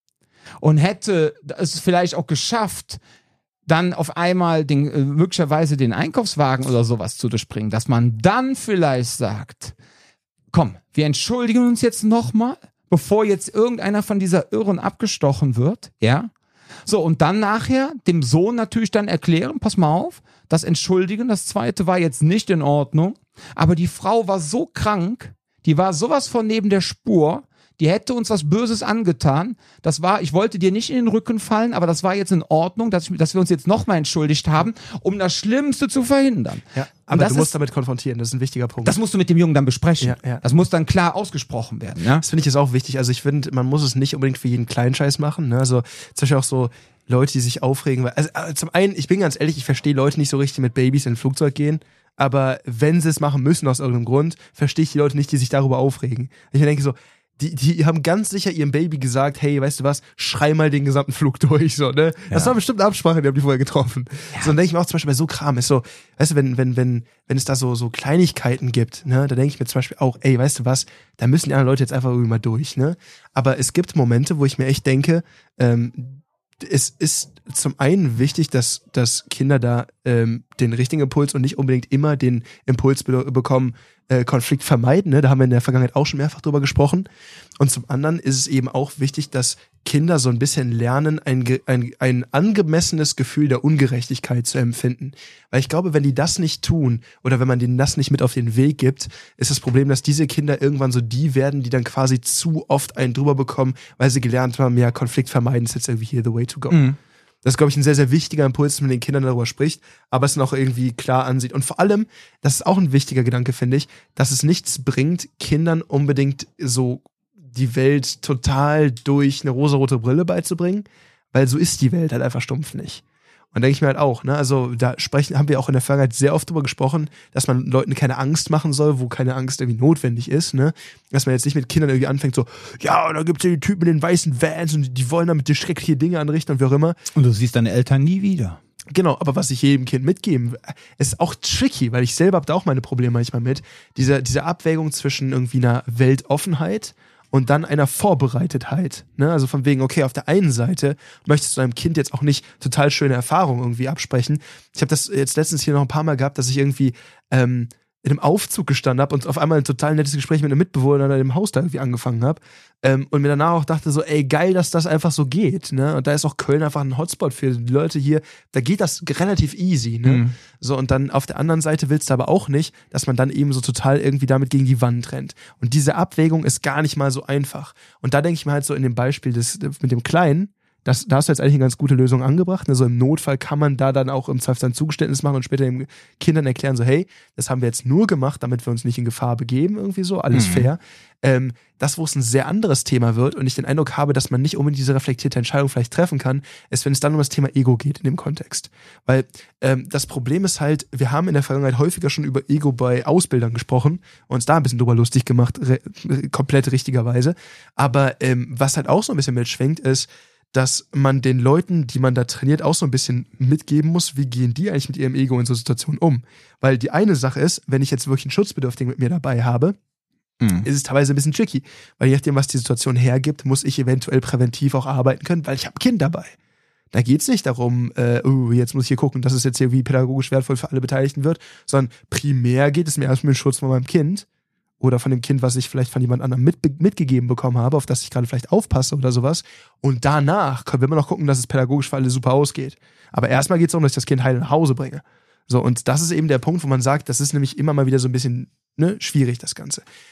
Speaker 1: und hätte es vielleicht auch geschafft, dann auf einmal den, äh, möglicherweise den Einkaufswagen oder sowas zu durchbringen, dass man dann vielleicht sagt, komm, wir entschuldigen uns jetzt nochmal, bevor jetzt irgendeiner von dieser Irren abgestochen wird, ja. So, und dann nachher dem Sohn natürlich dann erklären, pass mal auf, das Entschuldigen, das zweite war jetzt nicht in Ordnung, aber die Frau war so krank, die war sowas von neben der Spur, die hätte uns was Böses angetan. Das war, ich wollte dir nicht in den Rücken fallen, aber das war jetzt in Ordnung, dass, ich, dass wir uns jetzt nochmal entschuldigt haben, um das Schlimmste zu verhindern.
Speaker 2: Ja,
Speaker 1: Und
Speaker 2: aber
Speaker 1: das
Speaker 2: du musst
Speaker 1: ist,
Speaker 2: damit konfrontieren, das ist ein wichtiger Punkt.
Speaker 1: das musst du mit dem Jungen dann besprechen.
Speaker 2: Ja, ja.
Speaker 1: Das muss dann klar ausgesprochen werden. Ja?
Speaker 2: Das finde ich jetzt auch wichtig. Also ich finde, man muss es nicht unbedingt für jeden Kleinscheiß machen. Ne? Also zum Beispiel auch so Leute, die sich aufregen. Weil, also äh, zum einen, ich bin ganz ehrlich, ich verstehe Leute nicht so richtig, die mit Babys in ein Flugzeug gehen. Aber wenn sie es machen müssen aus irgendeinem Grund, verstehe ich die Leute nicht, die sich darüber aufregen. Ich mir denke so, die, die haben ganz sicher ihrem Baby gesagt, hey, weißt du was, schrei mal den gesamten Flug durch, so, ne? Das
Speaker 1: Ja.
Speaker 2: war bestimmt eine Absprache, die haben die vorher getroffen.
Speaker 1: Ja.
Speaker 2: So, dann denke ich mir auch zum Beispiel bei so Kram, ist so, weißt du, wenn, wenn, wenn, wenn es da so, so Kleinigkeiten gibt, ne, da denke ich mir zum Beispiel auch, ey, weißt du was, da müssen die anderen Leute jetzt einfach irgendwie mal durch, ne? Aber es gibt Momente, wo ich mir echt denke, ähm, es ist zum einen wichtig, dass, dass Kinder da ähm, den richtigen Impuls und nicht unbedingt immer den Impuls be- bekommen, äh, Konflikt vermeiden. Ne? Da haben wir in der Vergangenheit auch schon mehrfach drüber gesprochen. Und zum anderen ist es eben auch wichtig, dass Kinder so ein bisschen lernen, ein, ge- ein, ein angemessenes Gefühl der Ungerechtigkeit zu empfinden. Weil ich glaube, wenn die das nicht tun oder wenn man denen das nicht mit auf den Weg gibt, ist das Problem, dass diese Kinder irgendwann so die werden, die dann quasi zu oft einen drüber bekommen, weil sie gelernt haben, ja, Konflikt vermeiden ist jetzt irgendwie hier the way to go.
Speaker 1: Mhm.
Speaker 2: Das ist, glaube ich, ein sehr, sehr wichtiger Impuls, dass man den Kindern darüber spricht, aber es dann auch irgendwie klar ansieht. Und vor allem, das ist auch ein wichtiger Gedanke, finde ich, dass es nichts bringt, Kindern unbedingt so die Welt total durch eine rosarote Brille beizubringen, weil so ist die Welt halt einfach stumpf nicht. Und denke ich mir halt auch, ne, also da sprechen, haben wir auch in der Vergangenheit sehr oft drüber gesprochen, dass man Leuten keine Angst machen soll, wo keine Angst irgendwie notwendig ist, ne, dass man jetzt nicht mit Kindern irgendwie anfängt so, ja, und da gibt's ja die Typen mit den weißen Vans und die wollen damit dir schreckliche Dinge anrichten und wie auch immer.
Speaker 1: Und du siehst deine Eltern nie wieder.
Speaker 2: Genau, aber was ich jedem Kind mitgeben, ist auch tricky, weil ich selber habe da auch meine Probleme manchmal mit, diese, diese Abwägung zwischen irgendwie einer Weltoffenheit und dann einer Vorbereitetheit. Ne? Also von wegen, okay, auf der einen Seite möchtest du deinem Kind jetzt auch nicht total schöne Erfahrungen irgendwie absprechen. Ich habe das jetzt letztens hier noch ein paar Mal gehabt, dass ich irgendwie ähm, in einem Aufzug gestanden habe und auf einmal ein total nettes Gespräch mit einem Mitbewohner in dem Haus da irgendwie angefangen habe ähm, und mir danach auch dachte so, ey, geil, dass das einfach so geht. Ne? Und da ist auch Köln einfach ein Hotspot für die Leute hier. Da geht das relativ easy. Ne?
Speaker 1: Mhm.
Speaker 2: So, und dann auf der anderen Seite willst du aber auch nicht, dass man dann eben so total irgendwie damit gegen die Wand rennt. Und diese Abwägung ist gar nicht mal so einfach. Und da denke ich mir halt so in dem Beispiel des, mit dem Kleinen, das, da hast du jetzt eigentlich eine ganz gute Lösung angebracht. Also im Notfall kann man da dann auch im Zweifel ein Zugeständnis machen und später den Kindern erklären, so hey, das haben wir jetzt nur gemacht, damit wir uns nicht in Gefahr begeben, irgendwie so, alles
Speaker 1: Mhm.
Speaker 2: fair. Ähm, das, wo es ein sehr anderes Thema wird und ich den Eindruck habe, dass man nicht unbedingt diese reflektierte Entscheidung vielleicht treffen kann, ist, wenn es dann um das Thema Ego geht in dem Kontext. Weil ähm, das Problem ist halt, wir haben in der Vergangenheit häufiger schon über Ego bei Ausbildern gesprochen und uns da ein bisschen drüber lustig gemacht, re- komplett richtigerweise. Aber ähm, was halt auch so ein bisschen mitschwingt, ist, dass man den Leuten, die man da trainiert, auch so ein bisschen mitgeben muss, wie gehen die eigentlich mit ihrem Ego in so Situationen um. Weil die eine Sache ist, wenn ich jetzt wirklich einen Schutzbedürftigen mit mir dabei habe,
Speaker 1: Mhm.
Speaker 2: ist es teilweise ein bisschen tricky. Weil je nachdem, was die Situation hergibt, muss ich eventuell präventiv auch arbeiten können, weil ich habe ein Kind dabei. Da geht's nicht darum, äh, oh, jetzt muss ich hier gucken, dass es jetzt irgendwie pädagogisch wertvoll für alle Beteiligten wird, sondern primär geht es mir erstmal um den Schutz von meinem Kind oder von dem Kind, was ich vielleicht von jemand anderem mit, mitgegeben bekommen habe, auf das ich gerade vielleicht aufpasse oder sowas. Und danach können wir immer noch gucken, dass es pädagogisch für alle super ausgeht. Aber erstmal geht es darum, dass ich das Kind heil nach Hause bringe. So, und das ist eben der Punkt, wo man sagt, das ist nämlich immer mal wieder so ein bisschen ne, schwierig, das Ganze.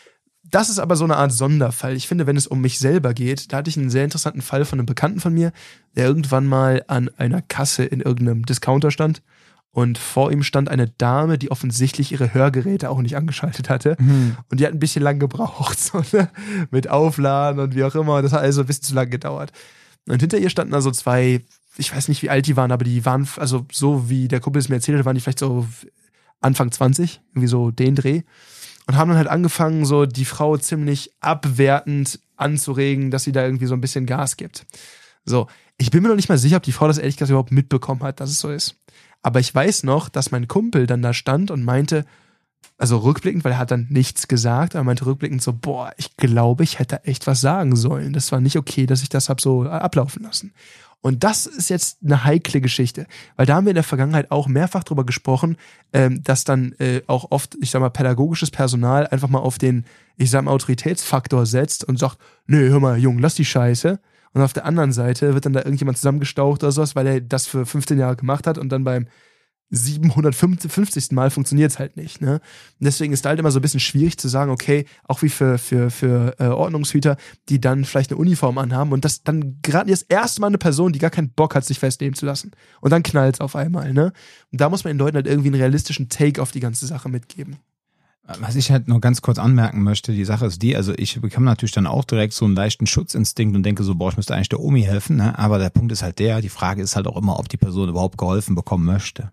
Speaker 2: das ist aber so eine Art Sonderfall. Ich finde, wenn es um mich selber geht, da hatte ich einen sehr interessanten Fall von einem Bekannten von mir, der irgendwann mal an einer Kasse in irgendeinem Discounter stand und vor ihm stand eine Dame, die offensichtlich ihre Hörgeräte auch nicht angeschaltet hatte mhm. und die hat ein bisschen lang gebraucht, so, ne? Mit Aufladen und wie auch immer. Das hat also ein bisschen zu lang gedauert. Und hinter ihr standen also zwei, ich weiß nicht, wie alt die waren, aber die waren, also so wie der Kumpel es mir erzählt hat, waren die vielleicht so Anfang zwanzig, irgendwie so den Dreh. Und haben dann halt angefangen, so die Frau ziemlich abwertend anzuregen, dass sie da irgendwie so ein bisschen Gas gibt. So, ich bin mir noch nicht mal sicher, ob die Frau das ehrlich gesagt überhaupt mitbekommen hat, dass es so ist. Aber ich weiß noch, dass mein Kumpel dann da stand und meinte, also rückblickend, weil er hat dann nichts gesagt, aber meinte rückblickend so, boah, ich glaube, ich hätte echt was sagen sollen. Das war nicht okay, dass ich das hab so ablaufen lassen. Und das ist jetzt eine heikle Geschichte, weil da haben wir in der Vergangenheit auch mehrfach drüber gesprochen, ähm, dass dann äh, auch oft, ich sag mal, pädagogisches Personal einfach mal auf den, ich sag mal, Autoritätsfaktor setzt und sagt, nö, hör mal, Junge, lass die Scheiße. Und auf der anderen Seite wird dann da irgendjemand zusammengestaucht oder sowas, weil er das für fünfzehn Jahre gemacht hat und dann beim siebenhundertfünfzigsten Mal funktioniert es halt nicht. Ne? Und deswegen ist da halt immer so ein bisschen schwierig zu sagen, okay, auch wie für, für, für äh, Ordnungshüter, die dann vielleicht eine Uniform anhaben und das dann gerade das erste Mal eine Person, die gar keinen Bock hat, sich festnehmen zu lassen. Und dann knallt es auf einmal. Ne? Und da muss man den Leuten halt irgendwie einen realistischen Take auf die ganze Sache mitgeben.
Speaker 1: Was ich halt nur ganz kurz anmerken möchte, die Sache ist die, also ich bekomme natürlich dann auch direkt so einen leichten Schutzinstinkt und denke so, boah, ich müsste eigentlich der Omi helfen, ne? Aber der Punkt ist halt der, die Frage ist halt auch immer, ob die Person überhaupt geholfen bekommen möchte.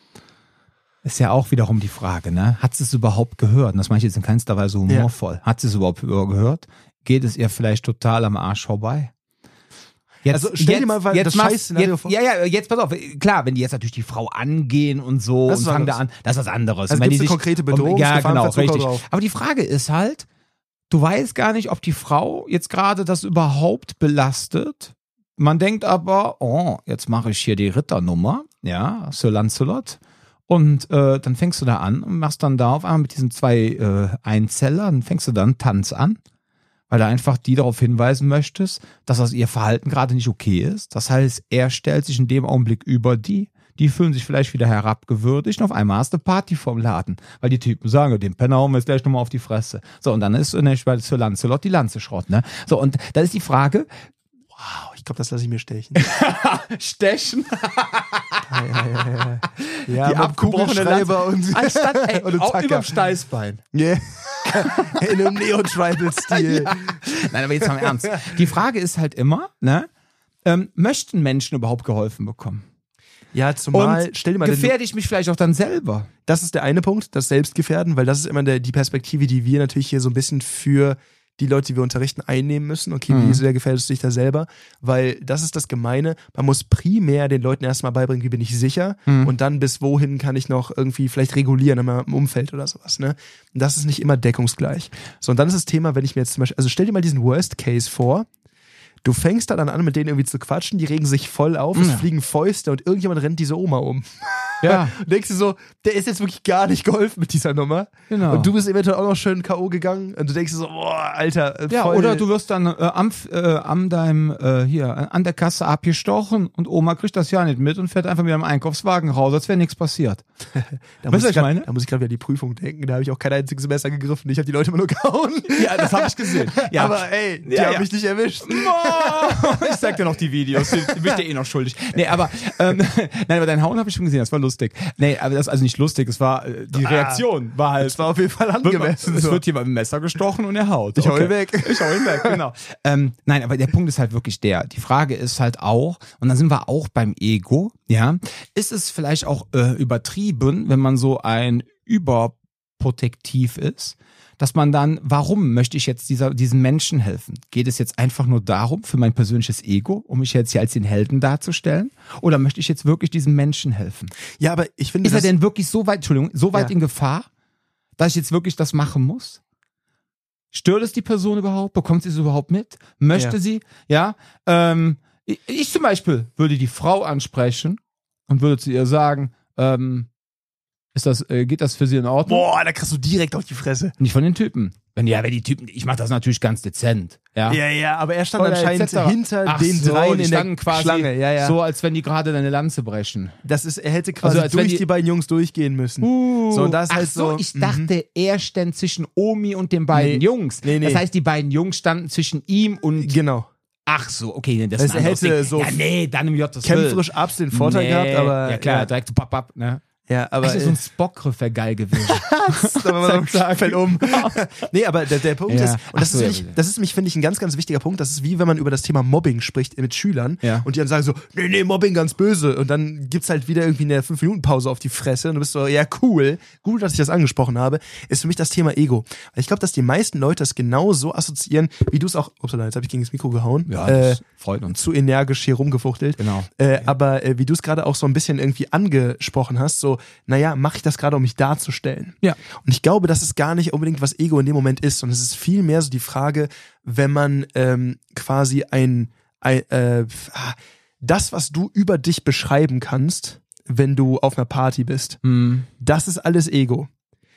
Speaker 1: Ist ja auch wiederum die Frage, ne? Hat sie es überhaupt gehört? Und das meine ich jetzt in keinster Weise humorvoll. Ja. Hat sie es überhaupt gehört? Geht es ihr vielleicht total am Arsch vorbei? Jetzt,
Speaker 2: also stell
Speaker 1: jetzt,
Speaker 2: dir mal weil
Speaker 1: jetzt
Speaker 2: das Scheiß-Szenario vor.
Speaker 1: Ja, ja, jetzt pass auf. Klar, wenn die jetzt natürlich die Frau angehen und so
Speaker 2: das
Speaker 1: und fangen da an, das ist was anderes.
Speaker 2: Also
Speaker 1: wenn
Speaker 2: gibt's
Speaker 1: die
Speaker 2: eine
Speaker 1: sich,
Speaker 2: konkrete Bedrohung,
Speaker 1: ja, genau, richtig.
Speaker 2: Drauf.
Speaker 1: Aber die Frage ist halt, du weißt gar nicht, ob die Frau jetzt gerade das überhaupt belastet. Man denkt aber, oh, jetzt mache ich hier die Ritternummer, ja, Sir Lancelot. Und äh, dann fängst du da an und machst dann da auf einmal mit diesen zwei äh, Einzellern, fängst du dann Tanz an, weil du einfach die darauf hinweisen möchtest, dass das ihr Verhalten gerade nicht okay ist. Das heißt, er stellt sich in dem Augenblick über die, die fühlen sich vielleicht wieder herabgewürdigt und auf einmal hast du Party vom Laden, weil die Typen sagen, den Penner hauen wir jetzt gleich nochmal auf die Fresse. So, und dann ist äh, für Lancelot die Lanze Schrott, ne? So, und da ist die Frage,
Speaker 2: wow, ich glaube, das lasse ich mir stechen.
Speaker 1: Stechen?
Speaker 2: ja, ja, ja, ja. ja
Speaker 1: die abgebrochene Lanze.
Speaker 2: Und,
Speaker 1: anstatt, ey,
Speaker 2: und
Speaker 1: auch überm Steißbein.
Speaker 2: Yeah. In einem Neo-Tribal-Stil.
Speaker 1: Ja. Nein, aber jetzt mal im Ernst. Die Frage ist halt immer, ne, ähm, möchten Menschen überhaupt geholfen bekommen?
Speaker 2: Ja, zumal,
Speaker 1: und
Speaker 2: stell dir mal
Speaker 1: gefährde ich mich vielleicht auch dann selber?
Speaker 2: Das ist der eine Punkt, das Selbstgefährden, weil das ist immer der, die Perspektive, die wir natürlich hier so ein bisschen für die Leute, die wir unterrichten, einnehmen müssen. Okay, mhm. wie sehr gefährdest du dich da selber? Weil das ist das Gemeine. Man muss primär den Leuten erstmal beibringen, wie bin ich sicher mhm. und dann bis wohin kann ich noch irgendwie vielleicht regulieren im Umfeld oder sowas. Ne? Und das ist nicht immer deckungsgleich. So, und dann ist das Thema, wenn ich mir jetzt zum Beispiel, also stell dir mal diesen Worst Case vor, du fängst da dann an, mit denen irgendwie zu quatschen, die regen sich voll auf, es ja. fliegen Fäuste und irgendjemand rennt diese Oma um.
Speaker 1: Ja.
Speaker 2: Und denkst du so, der ist jetzt wirklich gar nicht geholfen mit dieser Nummer.
Speaker 1: Genau.
Speaker 2: Und du bist eventuell auch noch schön K O gegangen und du denkst so, boah, Alter. Voll.
Speaker 1: Ja, oder du wirst dann äh, am, äh, am deinem, äh, hier, an der Kasse abgestochen und Oma kriegt das ja nicht mit und fährt einfach mit dem Einkaufswagen raus, als wäre nichts passiert.
Speaker 2: da, muss ich grad, meine? da muss ich gerade wieder an die Prüfung denken, da habe ich auch kein einziges Messer gegriffen, ich habe die Leute immer nur gehauen.
Speaker 1: Ja, das habe ich gesehen. Ja.
Speaker 2: Aber ey, die
Speaker 1: ja,
Speaker 2: haben
Speaker 1: ja.
Speaker 2: mich nicht erwischt.
Speaker 1: Ich sag dir noch die Videos, die, die bin ich dir eh noch schuldig. Nee, aber, ähm, nein, aber dein Hauen habe ich schon gesehen, das war lustig. Nee, aber das ist also nicht lustig, es war, äh, die Reaktion ah, war halt.
Speaker 2: Es war auf jeden Fall angemessen.
Speaker 1: Wird,
Speaker 2: so.
Speaker 1: Es wird jemand mit dem Messer gestochen und er haut.
Speaker 2: Ich hau ihn weg.
Speaker 1: Ich hau ihn weg, genau. ähm, nein, aber der Punkt ist halt wirklich der. Die Frage ist halt auch, und dann sind wir auch beim Ego, ja, ist es vielleicht auch äh, übertrieben, wenn man so ein überprotektiv ist, dass man dann, warum möchte ich jetzt dieser, diesen Menschen helfen? Geht es jetzt einfach nur darum, für mein persönliches Ego, um mich jetzt hier als den Helden darzustellen? Oder möchte ich jetzt wirklich diesem Menschen helfen?
Speaker 2: Ja, aber ich finde,
Speaker 1: ist er denn wirklich so weit, Entschuldigung, so weit
Speaker 2: ja.
Speaker 1: in Gefahr, dass ich jetzt wirklich das machen muss? Stört es die Person überhaupt? Bekommt sie es überhaupt mit? Möchte
Speaker 2: ja.
Speaker 1: sie? Ja. Ähm, ich, ich zum Beispiel würde die Frau ansprechen und würde zu ihr sagen, ähm, Ist das, äh, geht das für sie in Ordnung?
Speaker 2: Boah, da kriegst du direkt auf die Fresse.
Speaker 1: Nicht von den Typen. Wenn ja, wenn die Typen, ich mache das natürlich ganz dezent. Ja,
Speaker 2: Ja, ja, aber er stand
Speaker 1: Oder
Speaker 2: anscheinend
Speaker 1: et cetera.
Speaker 2: hinter
Speaker 1: Ach
Speaker 2: den
Speaker 1: so,
Speaker 2: dreien
Speaker 1: die
Speaker 2: in der
Speaker 1: standen quasi
Speaker 2: Schlange. Ja, ja.
Speaker 1: So, als wenn die gerade deine Lanze brechen.
Speaker 2: Das ist, er hätte quasi
Speaker 1: Also, als wenn
Speaker 2: durch
Speaker 1: die-
Speaker 2: die beiden Jungs durchgehen müssen.
Speaker 1: Uh,
Speaker 2: So, und das ist
Speaker 1: ach
Speaker 2: halt
Speaker 1: so,
Speaker 2: so,
Speaker 1: ich
Speaker 2: mhm.
Speaker 1: dachte, er stand zwischen Omi und den beiden
Speaker 2: Nee,
Speaker 1: Jungs.
Speaker 2: nee, nee.
Speaker 1: Das heißt, die beiden Jungs standen zwischen ihm und...
Speaker 2: Genau.
Speaker 1: Ach so, okay, nee, das
Speaker 2: Das
Speaker 1: ist ein anderes
Speaker 2: hätte
Speaker 1: Ding.
Speaker 2: so
Speaker 1: Ja, nee, dann im Gottes Willen.
Speaker 2: Kämpferisch abs den Vorteil
Speaker 1: nee,
Speaker 2: gehabt, aber.
Speaker 1: Ja klar,
Speaker 2: ja,
Speaker 1: direkt so papp, papp, ne?
Speaker 2: ja aber.
Speaker 1: Das ist so ein Spockgriff wäre geil gewesen.
Speaker 2: aber
Speaker 1: Zack,
Speaker 2: fällt um. nee, aber der, der Punkt
Speaker 1: Ja.
Speaker 2: ist, und
Speaker 1: Ach
Speaker 2: das
Speaker 1: so,
Speaker 2: ist,
Speaker 1: ja,
Speaker 2: nämlich,
Speaker 1: bitte.
Speaker 2: das ist mich, finde ich, ein ganz, ganz wichtiger Punkt. Das ist wie, wenn man über das Thema Mobbing spricht mit Schülern
Speaker 1: Ja.
Speaker 2: und die dann sagen so, nee, nee, Mobbing ganz böse. Und dann gibt's halt wieder irgendwie eine fünf Minuten Pause auf die Fresse und du bist so, ja, cool, gut, dass ich das angesprochen habe, ist für mich das Thema Ego. Weil ich glaube, dass die meisten Leute das genau so assoziieren, wie du es auch, upsala, jetzt habe ich gegen das Mikro gehauen,
Speaker 1: Ja,
Speaker 2: äh,
Speaker 1: das freut uns.
Speaker 2: zu energisch hier rumgefuchtelt.
Speaker 1: Genau.
Speaker 2: Äh, aber äh, wie du es gerade auch so ein bisschen irgendwie angesprochen hast, so, naja, mache ich das gerade, um mich darzustellen?
Speaker 1: Ja.
Speaker 2: Und ich glaube, das ist gar nicht unbedingt, was Ego in dem Moment ist, sondern es ist vielmehr so die Frage, wenn man ähm, quasi ein, ein äh, das, was du über dich beschreiben kannst, wenn du auf einer Party bist,
Speaker 1: Hm.
Speaker 2: das ist alles Ego.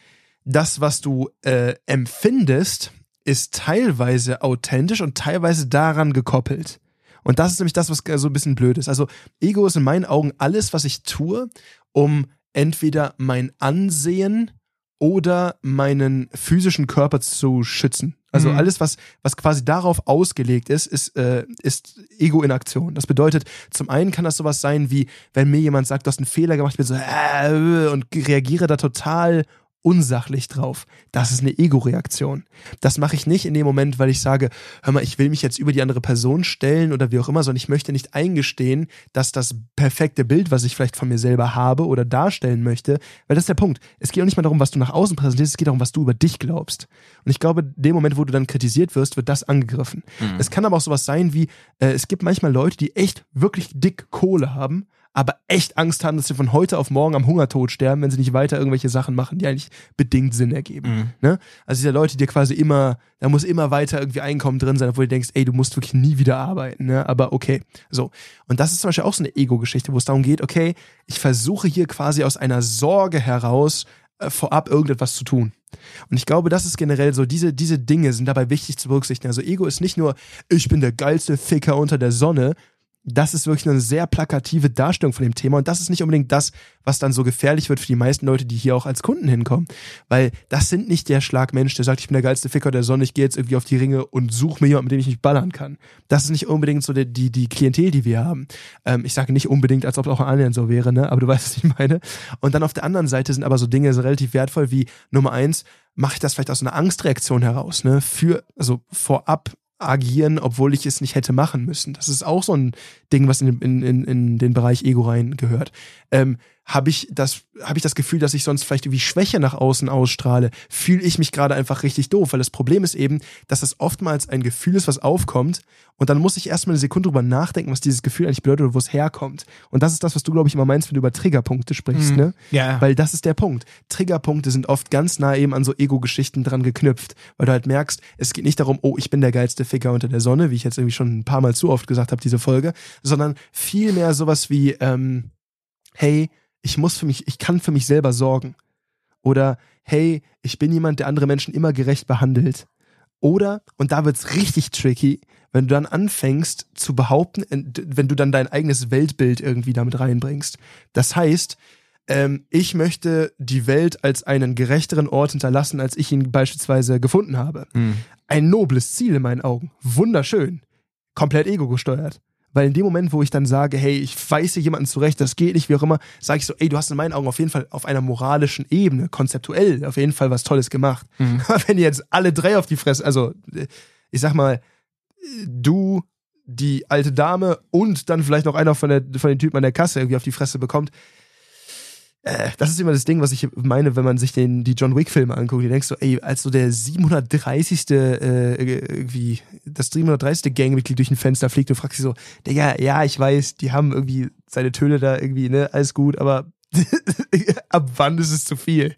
Speaker 2: Das, was du äh, empfindest, ist teilweise authentisch und teilweise daran gekoppelt. Und das ist nämlich das, was so ein bisschen blöd ist. Also Ego ist in meinen Augen alles, was ich tue, um entweder mein Ansehen oder meinen physischen Körper zu schützen. Also
Speaker 1: Mhm.
Speaker 2: alles, was, was quasi darauf ausgelegt ist, ist, äh, ist Ego in Aktion. Das bedeutet, zum einen kann das sowas sein wie, wenn mir jemand sagt, du hast einen Fehler gemacht, ich bin so äh, und reagiere da total unsachlich drauf. Das ist eine Ego-Reaktion. Das mache ich nicht in dem Moment, weil ich sage, hör mal, ich will mich jetzt über die andere Person stellen oder wie auch immer, sondern ich möchte nicht eingestehen, dass das perfekte Bild, was ich vielleicht von mir selber habe oder darstellen möchte, weil das ist der Punkt. Es geht auch nicht mal darum, was du nach außen präsentierst, es geht darum, was du über dich glaubst. Und ich glaube, in dem Moment, wo du dann kritisiert wirst, wird das angegriffen.
Speaker 1: Mhm.
Speaker 2: Es kann aber auch sowas sein wie, äh, es gibt manchmal Leute, die echt wirklich dick Kohle haben, aber echt Angst haben, dass sie von heute auf morgen am Hungertod sterben, wenn sie nicht weiter irgendwelche Sachen machen, die eigentlich bedingt Sinn ergeben.
Speaker 1: Mhm.
Speaker 2: Ne? Also diese Leute, die quasi immer, da muss immer weiter irgendwie Einkommen drin sein, obwohl du denkst, ey, du musst wirklich nie wieder arbeiten, ne? Aber okay, so. Und das ist zum Beispiel auch so eine Ego-Geschichte, wo es darum geht, okay, ich versuche hier quasi aus einer Sorge heraus äh, vorab irgendetwas zu tun. Und ich glaube, das ist generell so, diese, diese Dinge sind dabei wichtig zu berücksichtigen. Also Ego ist nicht nur, ich bin der geilste Ficker unter der Sonne. Das ist wirklich eine sehr plakative Darstellung von dem Thema und das ist nicht unbedingt das, was dann so gefährlich wird für die meisten Leute, die hier auch als Kunden hinkommen. Weil das sind nicht der Schlagmensch, der sagt, ich bin der geilste Ficker der Sonne, ich gehe jetzt irgendwie auf die Ringe und suche mir jemanden, mit dem ich mich ballern kann. Das ist nicht unbedingt so die, die, die Klientel, die wir haben. Ähm, ich sage nicht unbedingt, als ob es auch an anderen so wäre, ne? Aber du weißt, was ich meine. Und dann auf der anderen Seite sind aber so Dinge so relativ wertvoll wie Nummer eins, mache ich das vielleicht aus einer Angstreaktion heraus, ne? Für, also vorab agieren, obwohl ich es nicht hätte machen müssen. Das ist auch so ein Ding, was in, in, in, in den Bereich Ego rein gehört. Ähm, habe ich das, habe ich das Gefühl, dass ich sonst vielleicht irgendwie Schwäche nach außen ausstrahle, fühle ich mich gerade einfach richtig doof, weil das Problem ist eben, dass das oftmals ein Gefühl ist, was aufkommt und dann muss ich erstmal eine Sekunde drüber nachdenken, was dieses Gefühl eigentlich bedeutet oder wo es herkommt. Und das ist das, was du, glaube ich, immer meinst, wenn du über Triggerpunkte sprichst,
Speaker 1: Mhm.
Speaker 2: ne?
Speaker 1: Ja.
Speaker 2: Weil das ist der Punkt. Triggerpunkte sind oft ganz nah eben an so Ego-Geschichten dran geknüpft, weil du halt merkst, es geht nicht darum, oh, ich bin der geilste Ficker unter der Sonne, wie ich jetzt irgendwie schon ein paar Mal zu oft gesagt habe, diese Folge, sondern vielmehr sowas wie, ähm, hey, ich muss für mich, ich kann für mich selber sorgen. Oder, hey, ich bin jemand, der andere Menschen immer gerecht behandelt. Oder, und da wird's richtig tricky, wenn du dann anfängst zu behaupten, wenn du dann dein eigenes Weltbild irgendwie damit reinbringst. Das heißt, ähm, ich möchte die Welt als einen gerechteren Ort hinterlassen, als ich ihn beispielsweise gefunden habe.
Speaker 1: Mhm.
Speaker 2: Ein nobles Ziel in meinen Augen. Wunderschön. Komplett ego gesteuert. Weil in dem Moment, wo ich dann sage, hey, ich weise jemanden zurecht, das geht nicht, wie auch immer, sage ich so, ey, du hast in meinen Augen auf jeden Fall auf einer moralischen Ebene, konzeptuell, auf jeden Fall was Tolles gemacht.
Speaker 1: Mhm.
Speaker 2: Aber wenn jetzt alle drei auf die Fresse, also ich sag mal, du, die alte Dame und dann vielleicht noch einer von, der, von den Typen an der Kasse irgendwie auf die Fresse bekommt, äh, das ist immer das Ding, was ich meine, wenn man sich den, die John Wick-Filme anguckt. Du denkst so, ey, als so der siebenhundertdreißigste Äh, irgendwie, das siebenhundertdreißigste Gangmitglied durch ein Fenster fliegt und fragst dich so, Digga, ja, ich weiß, die haben irgendwie seine Töne da irgendwie, ne, alles gut, aber ab wann ist es zu viel?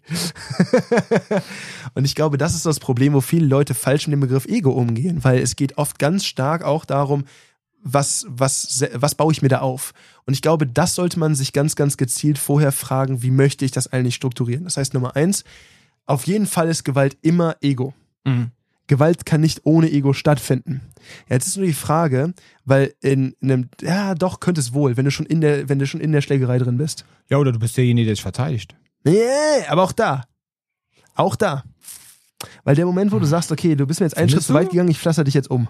Speaker 2: Und ich glaube, das ist das Problem, wo viele Leute falsch mit dem Begriff Ego umgehen, weil es geht oft ganz stark auch darum, was, was, was baue ich mir da auf? Und ich glaube, das sollte man sich ganz, ganz gezielt vorher fragen, wie möchte ich das eigentlich strukturieren? Das heißt, Nummer eins, auf jeden Fall ist Gewalt immer Ego.
Speaker 1: Mhm.
Speaker 2: Gewalt kann nicht ohne Ego stattfinden. Ja, jetzt ist nur die Frage, weil in, in einem, ja doch, könnte es wohl, wenn du schon in der, wenn du schon in der Schlägerei drin bist.
Speaker 1: Ja, oder du bist derjenige, der dich verteidigt.
Speaker 2: Nee, aber auch da. Auch da. Weil der Moment, wo du sagst, okay, du bist mir jetzt einen
Speaker 1: Findest
Speaker 2: Schritt zu weit
Speaker 1: du?
Speaker 2: gegangen, ich pflaster dich jetzt um.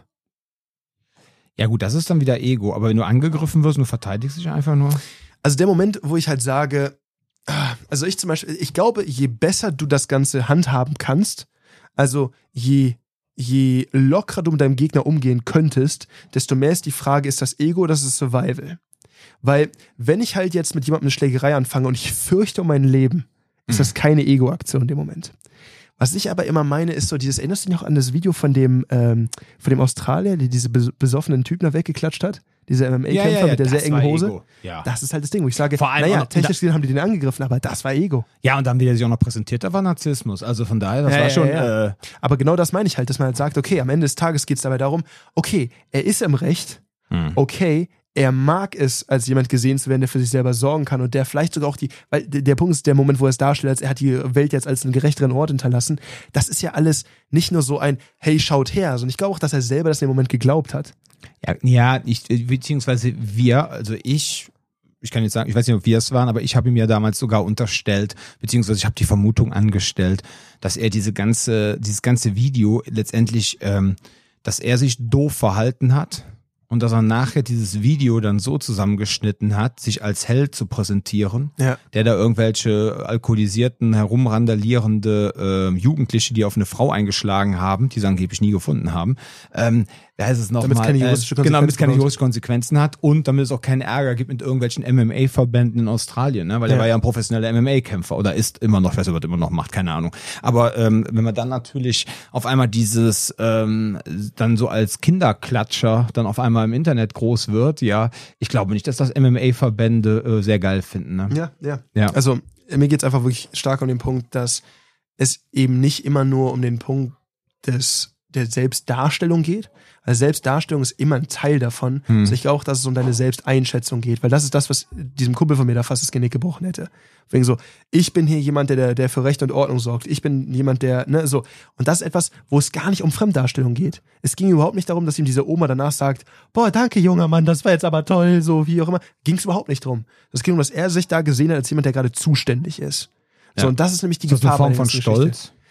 Speaker 1: Ja gut, das ist dann wieder Ego. Aber wenn du angegriffen wirst und du verteidigst dich einfach nur.
Speaker 2: Also der Moment, wo ich halt sage, also ich zum Beispiel, ich glaube, je besser du das Ganze handhaben kannst, also je, je lockerer du mit deinem Gegner umgehen könntest, desto mehr ist die Frage, ist das Ego oder ist es Survival? Weil, wenn ich halt jetzt mit jemandem eine Schlägerei anfange und ich fürchte um mein Leben, ist das keine Ego-Aktion in dem Moment. Was ich aber immer meine, ist so dieses, erinnerst du dich noch an das Video von dem, ähm, von dem Australier, der diese bes- besoffenen Typen da weggeklatscht hat? Dieser M M A-Kämpfer
Speaker 1: Ja, ja, ja,
Speaker 2: mit der sehr
Speaker 1: das
Speaker 2: engen
Speaker 1: war
Speaker 2: Hose?
Speaker 1: Ego. Ja.
Speaker 2: Das ist halt das Ding, wo ich sage,
Speaker 1: Vor allem
Speaker 2: naja,
Speaker 1: auch-
Speaker 2: technisch gesehen haben die den angegriffen, aber das war Ego.
Speaker 1: Ja, und dann, wie der sich auch noch präsentiert, da war Narzissmus. Also von daher, das
Speaker 2: Ja,
Speaker 1: war
Speaker 2: ja,
Speaker 1: schon.
Speaker 2: ja.
Speaker 1: Äh,
Speaker 2: Aber genau das meine ich halt, dass man halt sagt, okay, am Ende des Tages geht es dabei darum, okay, er ist im Recht,
Speaker 1: hm.
Speaker 2: okay, er mag es, als jemand gesehen zu werden, der für sich selber sorgen kann und der vielleicht sogar auch die, weil der, der Punkt ist der Moment, wo er es darstellt, als er hat die Welt jetzt als einen gerechteren Ort hinterlassen, das ist ja alles nicht nur so ein, hey, schaut her, sondern ich glaube auch, dass er selber das in dem Moment geglaubt hat.
Speaker 1: Ja, ja, ich, beziehungsweise wir, also ich, ich kann jetzt sagen, ich weiß nicht, ob wir es waren, aber ich habe ihm ja damals sogar unterstellt, beziehungsweise ich habe die Vermutung angestellt, dass er diese ganze, dieses ganze Video letztendlich, ähm, dass er sich doof verhalten hat und dass er nachher dieses Video dann so zusammengeschnitten hat, sich als Held zu präsentieren,
Speaker 2: Ja.
Speaker 1: der da irgendwelche alkoholisierten, herumrandalierende äh, Jugendliche, die auf eine Frau eingeschlagen haben, die sie angeblich nie gefunden haben, ähm, da ist es noch
Speaker 2: Damit es
Speaker 1: mal,
Speaker 2: keine juristische
Speaker 1: äh, genau, damit es keine
Speaker 2: Konsequenzen
Speaker 1: juristische Konsequenzen hat und damit es auch keinen Ärger gibt mit irgendwelchen M M A-Verbänden in Australien, ne? Weil
Speaker 2: Ja.
Speaker 1: er war ja ein professioneller M M A-Kämpfer oder ist immer noch, ich weiß nicht, ob er immer noch macht, keine Ahnung. Aber ähm, wenn man dann natürlich auf einmal dieses ähm, dann so als Kinderklatscher dann auf einmal im Internet groß wird, ja, ich glaube nicht, dass das M M A-Verbände äh, sehr geil finden. Ne?
Speaker 2: Ja, ja.
Speaker 1: Ja.
Speaker 2: Also mir geht es einfach wirklich stark um den Punkt, dass es eben nicht immer nur um den Punkt des, der Selbstdarstellung geht. Also Selbstdarstellung ist immer ein Teil davon.
Speaker 1: Hm.
Speaker 2: Also ich glaube auch, dass es um deine Selbsteinschätzung geht, weil das ist das, was diesem Kumpel von mir da fast das Genick gebrochen hätte. Wegen so, ich bin hier jemand, der, der für Recht und Ordnung sorgt. Ich bin jemand, der, ne, so. Und das ist etwas, wo es gar nicht um Fremddarstellung geht. Es ging überhaupt nicht darum, dass ihm diese Oma danach sagt, boah, danke, junger Mann, das war jetzt aber toll, so wie auch immer. Ging es überhaupt nicht drum. Es ging um, dass er sich da gesehen hat als jemand, der gerade zuständig ist. So,
Speaker 1: Ja.
Speaker 2: und das ist nämlich die
Speaker 1: Ist das eine
Speaker 2: Gefahr bei
Speaker 1: Form
Speaker 2: der
Speaker 1: von
Speaker 2: ganzen Geschichte.
Speaker 1: Stolz?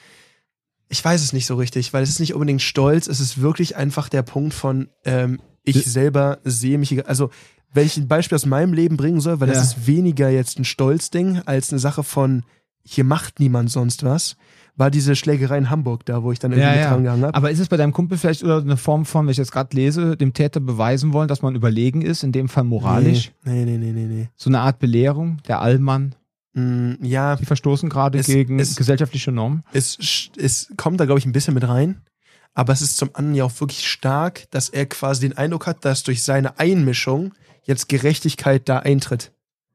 Speaker 2: Ich weiß es nicht so richtig, weil es ist nicht unbedingt Stolz, es ist wirklich einfach der Punkt von, ähm, ich
Speaker 1: Ja.
Speaker 2: selber sehe mich, also wenn ich ein Beispiel aus meinem Leben bringen soll, weil das
Speaker 1: Ja.
Speaker 2: ist weniger jetzt ein Stolzding als eine Sache von, hier macht niemand sonst was, war diese Schlägerei in Hamburg da, wo ich dann irgendwie
Speaker 1: Ja,
Speaker 2: mit
Speaker 1: ja.
Speaker 2: dran gegangen habe.
Speaker 1: Aber ist es bei deinem Kumpel vielleicht oder eine Form von, wenn ich jetzt gerade lese, dem Täter beweisen wollen, dass man überlegen ist, in dem Fall moralisch?
Speaker 2: Nee, nee, nee, nee, nee.
Speaker 1: So eine Art Belehrung, der Allmann,
Speaker 2: Mm, ja,
Speaker 1: die verstoßen gerade
Speaker 2: Es-
Speaker 1: gegen
Speaker 2: es-
Speaker 1: gesellschaftliche Normen.
Speaker 2: es, es kommt da, glaube ich, ein bisschen mit rein. Aber es ist zum anderen ja auch wirklich stark, dass er quasi den Eindruck hat, dass durch seine Einmischung jetzt Gerechtigkeit da eintritt.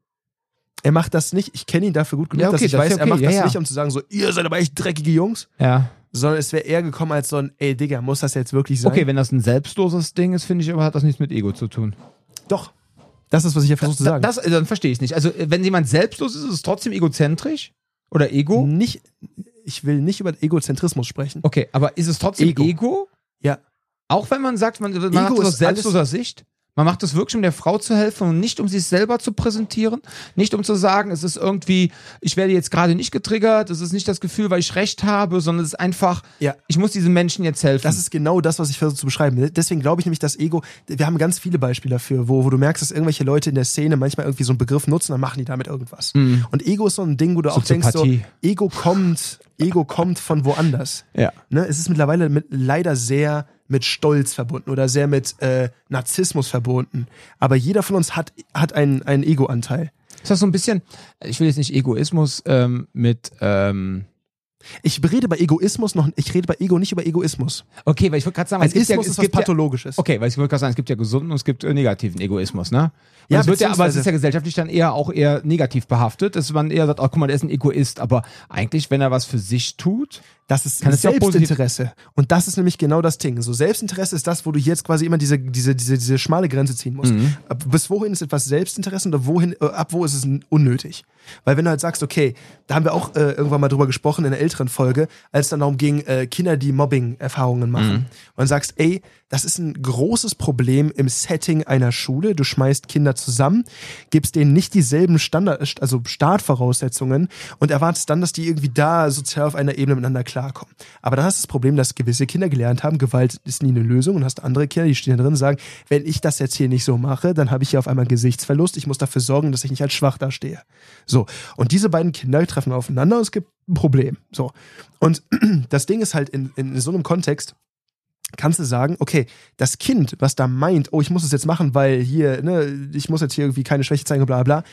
Speaker 2: Er macht das nicht, ich kenne ihn dafür gut genug,
Speaker 1: Ja, okay,
Speaker 2: dass ich
Speaker 1: das ist
Speaker 2: weiß,
Speaker 1: ja
Speaker 2: er
Speaker 1: okay,
Speaker 2: macht
Speaker 1: ja,
Speaker 2: das
Speaker 1: ja.
Speaker 2: nicht, um zu sagen so, ihr seid aber echt dreckige Jungs,
Speaker 1: Ja.
Speaker 2: sondern es wäre eher gekommen als so ein, ey Digga, muss das jetzt wirklich sein?
Speaker 1: Okay, wenn das ein selbstloses Ding ist, finde ich, aber hat das nichts mit Ego zu tun.
Speaker 2: Doch. Das ist, was ich ja versuche zu sagen.
Speaker 1: Das, dann verstehe ich es nicht. Also, wenn jemand selbstlos ist, ist es trotzdem egozentrisch? Oder Ego?
Speaker 2: Nicht, ich will nicht über Egozentrismus sprechen.
Speaker 1: Okay, aber ist es trotzdem
Speaker 2: Ego.
Speaker 1: Ego?
Speaker 2: Ja.
Speaker 1: Auch wenn man sagt, man, man
Speaker 2: Ego
Speaker 1: macht das aus
Speaker 2: ist
Speaker 1: selbstloser Sicht? Man macht das wirklich, um der Frau zu helfen und nicht, um sich selber zu präsentieren. Nicht, um zu sagen, es ist irgendwie, ich werde jetzt gerade nicht getriggert, es ist nicht das Gefühl, weil ich Recht habe, sondern es ist einfach,
Speaker 2: Ja.
Speaker 1: ich muss diesen Menschen jetzt helfen.
Speaker 2: Das ist genau das, was ich versuche zu beschreiben. Deswegen glaube ich nämlich, dass Ego, wir haben ganz viele Beispiele dafür, wo, wo du merkst, dass irgendwelche Leute in der Szene manchmal irgendwie so einen Begriff nutzen, dann machen die damit irgendwas.
Speaker 1: Mhm.
Speaker 2: Und Ego ist so ein Ding, wo du auch denkst, so,
Speaker 1: Soziopathie.
Speaker 2: Ego kommt, Ego kommt von woanders.
Speaker 1: Ja.
Speaker 2: Ne? Es ist mittlerweile mit, leider sehr mit Stolz verbunden oder sehr mit äh, Narzissmus verbunden. Aber jeder von uns hat, hat einen, einen Ego-Anteil.
Speaker 1: Ist das so ein bisschen, ich will jetzt nicht Egoismus ähm, mit, ähm,
Speaker 2: Ich rede bei Egoismus noch, ich rede bei Ego nicht über Egoismus.
Speaker 1: okay, weil ich wollte gerade sagen,
Speaker 2: Ein
Speaker 1: es gibt ja,
Speaker 2: Ismus
Speaker 1: es
Speaker 2: ist was
Speaker 1: gibt ja,
Speaker 2: Pathologisches.
Speaker 1: okay, weil ich wollte gerade sagen, es gibt ja gesunden und es gibt äh, negativen Egoismus, ne? Und
Speaker 2: Ja,
Speaker 1: es wird ja, aber es
Speaker 2: beziehungsweise-
Speaker 1: ist ja gesellschaftlich dann eher auch eher negativ behaftet, dass man eher sagt, oh, guck mal, der ist ein Egoist, aber eigentlich, wenn er was für sich tut,
Speaker 2: Das ist
Speaker 1: Kann es ja auch
Speaker 2: Selbstinteresse. Und das ist nämlich genau das Ding. So Selbstinteresse ist das, wo du jetzt quasi immer diese, diese, diese, diese schmale Grenze ziehen musst.
Speaker 1: Mhm.
Speaker 2: Ab- Bis wohin ist etwas Selbstinteresse und wohin, äh, ab wo ist es n- unnötig? Weil wenn du halt sagst, okay, da haben wir auch äh, irgendwann mal drüber gesprochen in einer älteren älteren Folge, als es dann darum ging, äh, Kinder, die Mobbing-Erfahrungen machen. Mhm. Und dann sagst, ey, das ist ein großes Problem im Setting einer Schule. Du schmeißt Kinder zusammen, gibst denen nicht dieselben Standard, also Startvoraussetzungen und erwartest dann, dass die irgendwie da sozial auf einer Ebene miteinander klarkommen. Aber dann hast du das Problem, dass gewisse Kinder gelernt haben, Gewalt ist nie eine Lösung und hast andere Kinder, die stehen da drin und sagen, wenn ich das jetzt hier nicht so mache, dann habe ich hier auf einmal Gesichtsverlust, ich muss dafür sorgen, dass ich nicht als schwach dastehe. So, und diese beiden Kinder treffen aufeinander und es gibt ein Problem. So, und das Ding ist halt in, in so einem Kontext, kannst du sagen, okay, das Kind, was da meint, oh, ich muss es jetzt machen, weil hier, ne, ich muss jetzt hier irgendwie keine Schwäche zeigen, bla bla,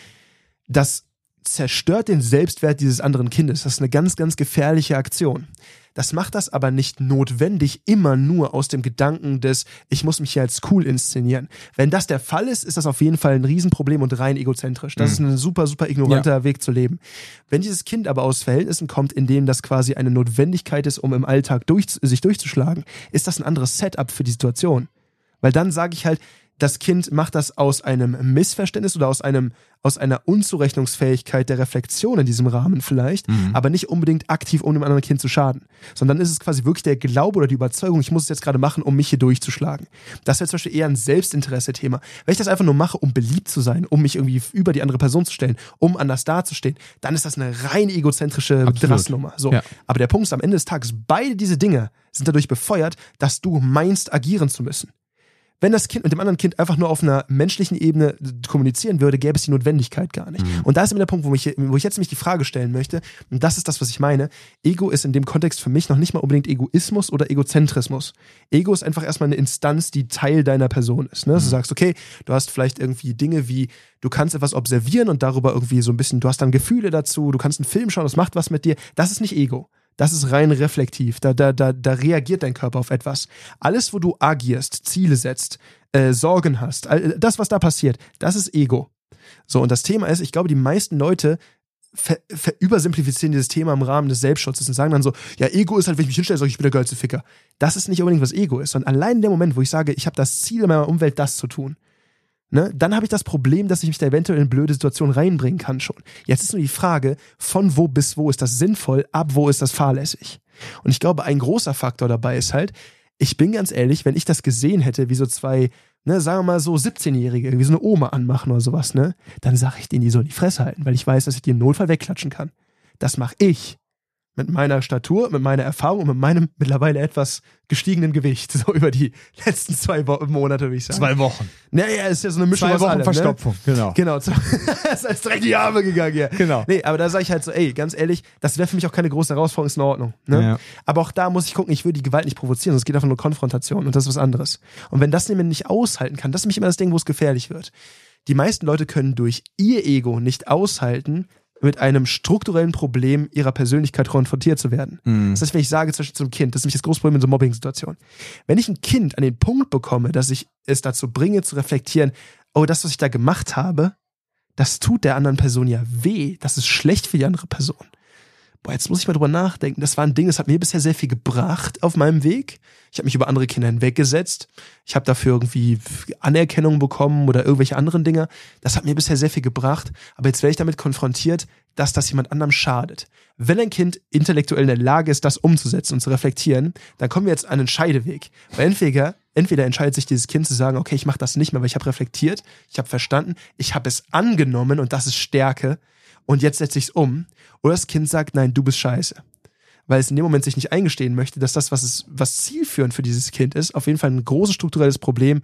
Speaker 2: das zerstört den Selbstwert dieses anderen Kindes. Das ist eine ganz, ganz gefährliche Aktion. Das macht das aber nicht notwendig immer nur aus dem Gedanken des, ich muss mich hier als cool inszenieren. Wenn das der Fall ist, ist das auf jeden Fall ein Riesenproblem und rein egozentrisch. Das mhm. ist ein super, super ignoranter ja. Weg zu leben. Wenn dieses Kind aber aus Verhältnissen kommt, in denen das quasi eine Notwendigkeit ist, um im Alltag durch, sich durchzuschlagen, ist das ein anderes Setup für die Situation. Weil dann sage ich halt, das Kind macht das aus einem Missverständnis oder aus einem aus einer Unzurechnungsfähigkeit der Reflexion in diesem Rahmen vielleicht, mhm. aber nicht unbedingt aktiv, um dem anderen Kind zu schaden. Sondern ist es quasi wirklich der Glaube oder die Überzeugung, ich muss es jetzt gerade machen, um mich hier durchzuschlagen. Das wäre zum Beispiel eher ein Selbstinteresse-Thema. Wenn ich das einfach nur mache, um beliebt zu sein, um mich irgendwie über die andere Person zu stellen, um anders dazustehen, dann ist das eine rein egozentrische Drassnummer. So. Ja. Aber der Punkt ist, am Ende des Tages, beide diese Dinge sind dadurch befeuert, dass du meinst, agieren zu müssen. Wenn das Kind mit dem anderen Kind einfach nur auf einer menschlichen Ebene kommunizieren würde, gäbe es die Notwendigkeit gar nicht. Mhm. Und da ist immer der Punkt, wo, mich, wo ich jetzt mich die Frage stellen möchte, und das ist das, was ich meine, Ego ist in dem Kontext für mich noch nicht mal unbedingt Egoismus oder Egozentrismus. Ego ist einfach erstmal eine Instanz, die Teil deiner Person ist. Ne? Mhm. Du sagst, okay, du hast vielleicht irgendwie Dinge wie, du kannst etwas observieren und darüber irgendwie so ein bisschen, du hast dann Gefühle dazu, du kannst einen Film schauen, das macht was mit dir. Das ist nicht Ego. Das ist rein reflektiv. Da, da, da, da reagiert dein Körper auf etwas. Alles, wo du agierst, Ziele setzt, äh, Sorgen hast, all, das, was da passiert, das ist Ego. So, und das Thema ist, ich glaube, die meisten Leute ver, ver übersimplifizieren dieses Thema im Rahmen des Selbstschutzes und sagen dann so, ja, Ego ist halt, wenn ich mich hinstelle, sage ich, ich bin der geilste Ficker. Das ist nicht unbedingt, was Ego ist, sondern allein in dem Moment, wo ich sage, ich habe das Ziel in meiner Umwelt, das zu tun, ne, dann habe ich das Problem, dass ich mich da eventuell in blöde Situationen reinbringen kann schon. Jetzt ist nur die Frage, von wo bis wo ist das sinnvoll, ab wo ist das fahrlässig. Und ich glaube, ein großer Faktor dabei ist halt, ich bin ganz ehrlich, wenn ich das gesehen hätte, wie so zwei, ne, sagen wir mal so siebzehnjährige, wie so eine Oma anmachen oder sowas, ne, dann sage ich denen, die sollen die Fresse halten, weil ich weiß, dass ich die im Notfall wegklatschen kann. Das mache ich. Mit meiner Statur, mit meiner Erfahrung und mit meinem mittlerweile etwas gestiegenen Gewicht. So über die letzten zwei Wo- Monate, würde ich sagen.
Speaker 1: Zwei Wochen.
Speaker 2: Naja, ist ja so eine Mischung
Speaker 1: zwei
Speaker 2: aus
Speaker 1: Wochen
Speaker 2: allem,
Speaker 1: Verstopfung,
Speaker 2: ne?
Speaker 1: genau.
Speaker 2: Genau. ist als direkt in die Arme gegangen hier.
Speaker 1: Genau.
Speaker 2: Nee, aber da sage ich halt so, ey, ganz ehrlich, das wäre für mich auch keine große Herausforderung, ist in Ordnung. Ne? Ja. Aber auch da muss ich gucken, ich will die Gewalt nicht provozieren, es geht einfach nur Konfrontation und das ist was anderes. Und wenn das jemand nicht aushalten kann, das ist nämlich immer das Ding, wo es gefährlich wird. Die meisten Leute können durch ihr Ego nicht aushalten, mit einem strukturellen Problem ihrer Persönlichkeit konfrontiert zu werden. Mhm. Das heißt, wenn ich sage zum Beispiel zum Kind, das ist nämlich das große Problem in so Mobbing-Situationen, wenn ich ein Kind an den Punkt bekomme, dass ich es dazu bringe, zu reflektieren, oh, das, was ich da gemacht habe, das tut der anderen Person ja weh, das ist schlecht für die andere Person. Boah, jetzt muss ich mal drüber nachdenken. Das war ein Ding, das hat mir bisher sehr viel gebracht auf meinem Weg. Ich habe mich über andere Kinder hinweggesetzt. Ich habe dafür irgendwie Anerkennung bekommen oder irgendwelche anderen Dinge. Das hat mir bisher sehr viel gebracht. Aber jetzt werde ich damit konfrontiert, dass das jemand anderem schadet. Wenn ein Kind intellektuell in der Lage ist, das umzusetzen und zu reflektieren, dann kommen wir jetzt an einen Scheideweg. Weil entweder, entweder entscheidet sich dieses Kind zu sagen, okay, ich mache das nicht mehr, weil ich habe reflektiert, ich habe verstanden, ich habe es angenommen und das ist Stärke. Und jetzt setze ich es um. Oder das Kind sagt, nein, du bist scheiße. Weil es in dem Moment sich nicht eingestehen möchte, dass das, was es, was zielführend für dieses Kind ist, auf jeden Fall ein großes strukturelles Problem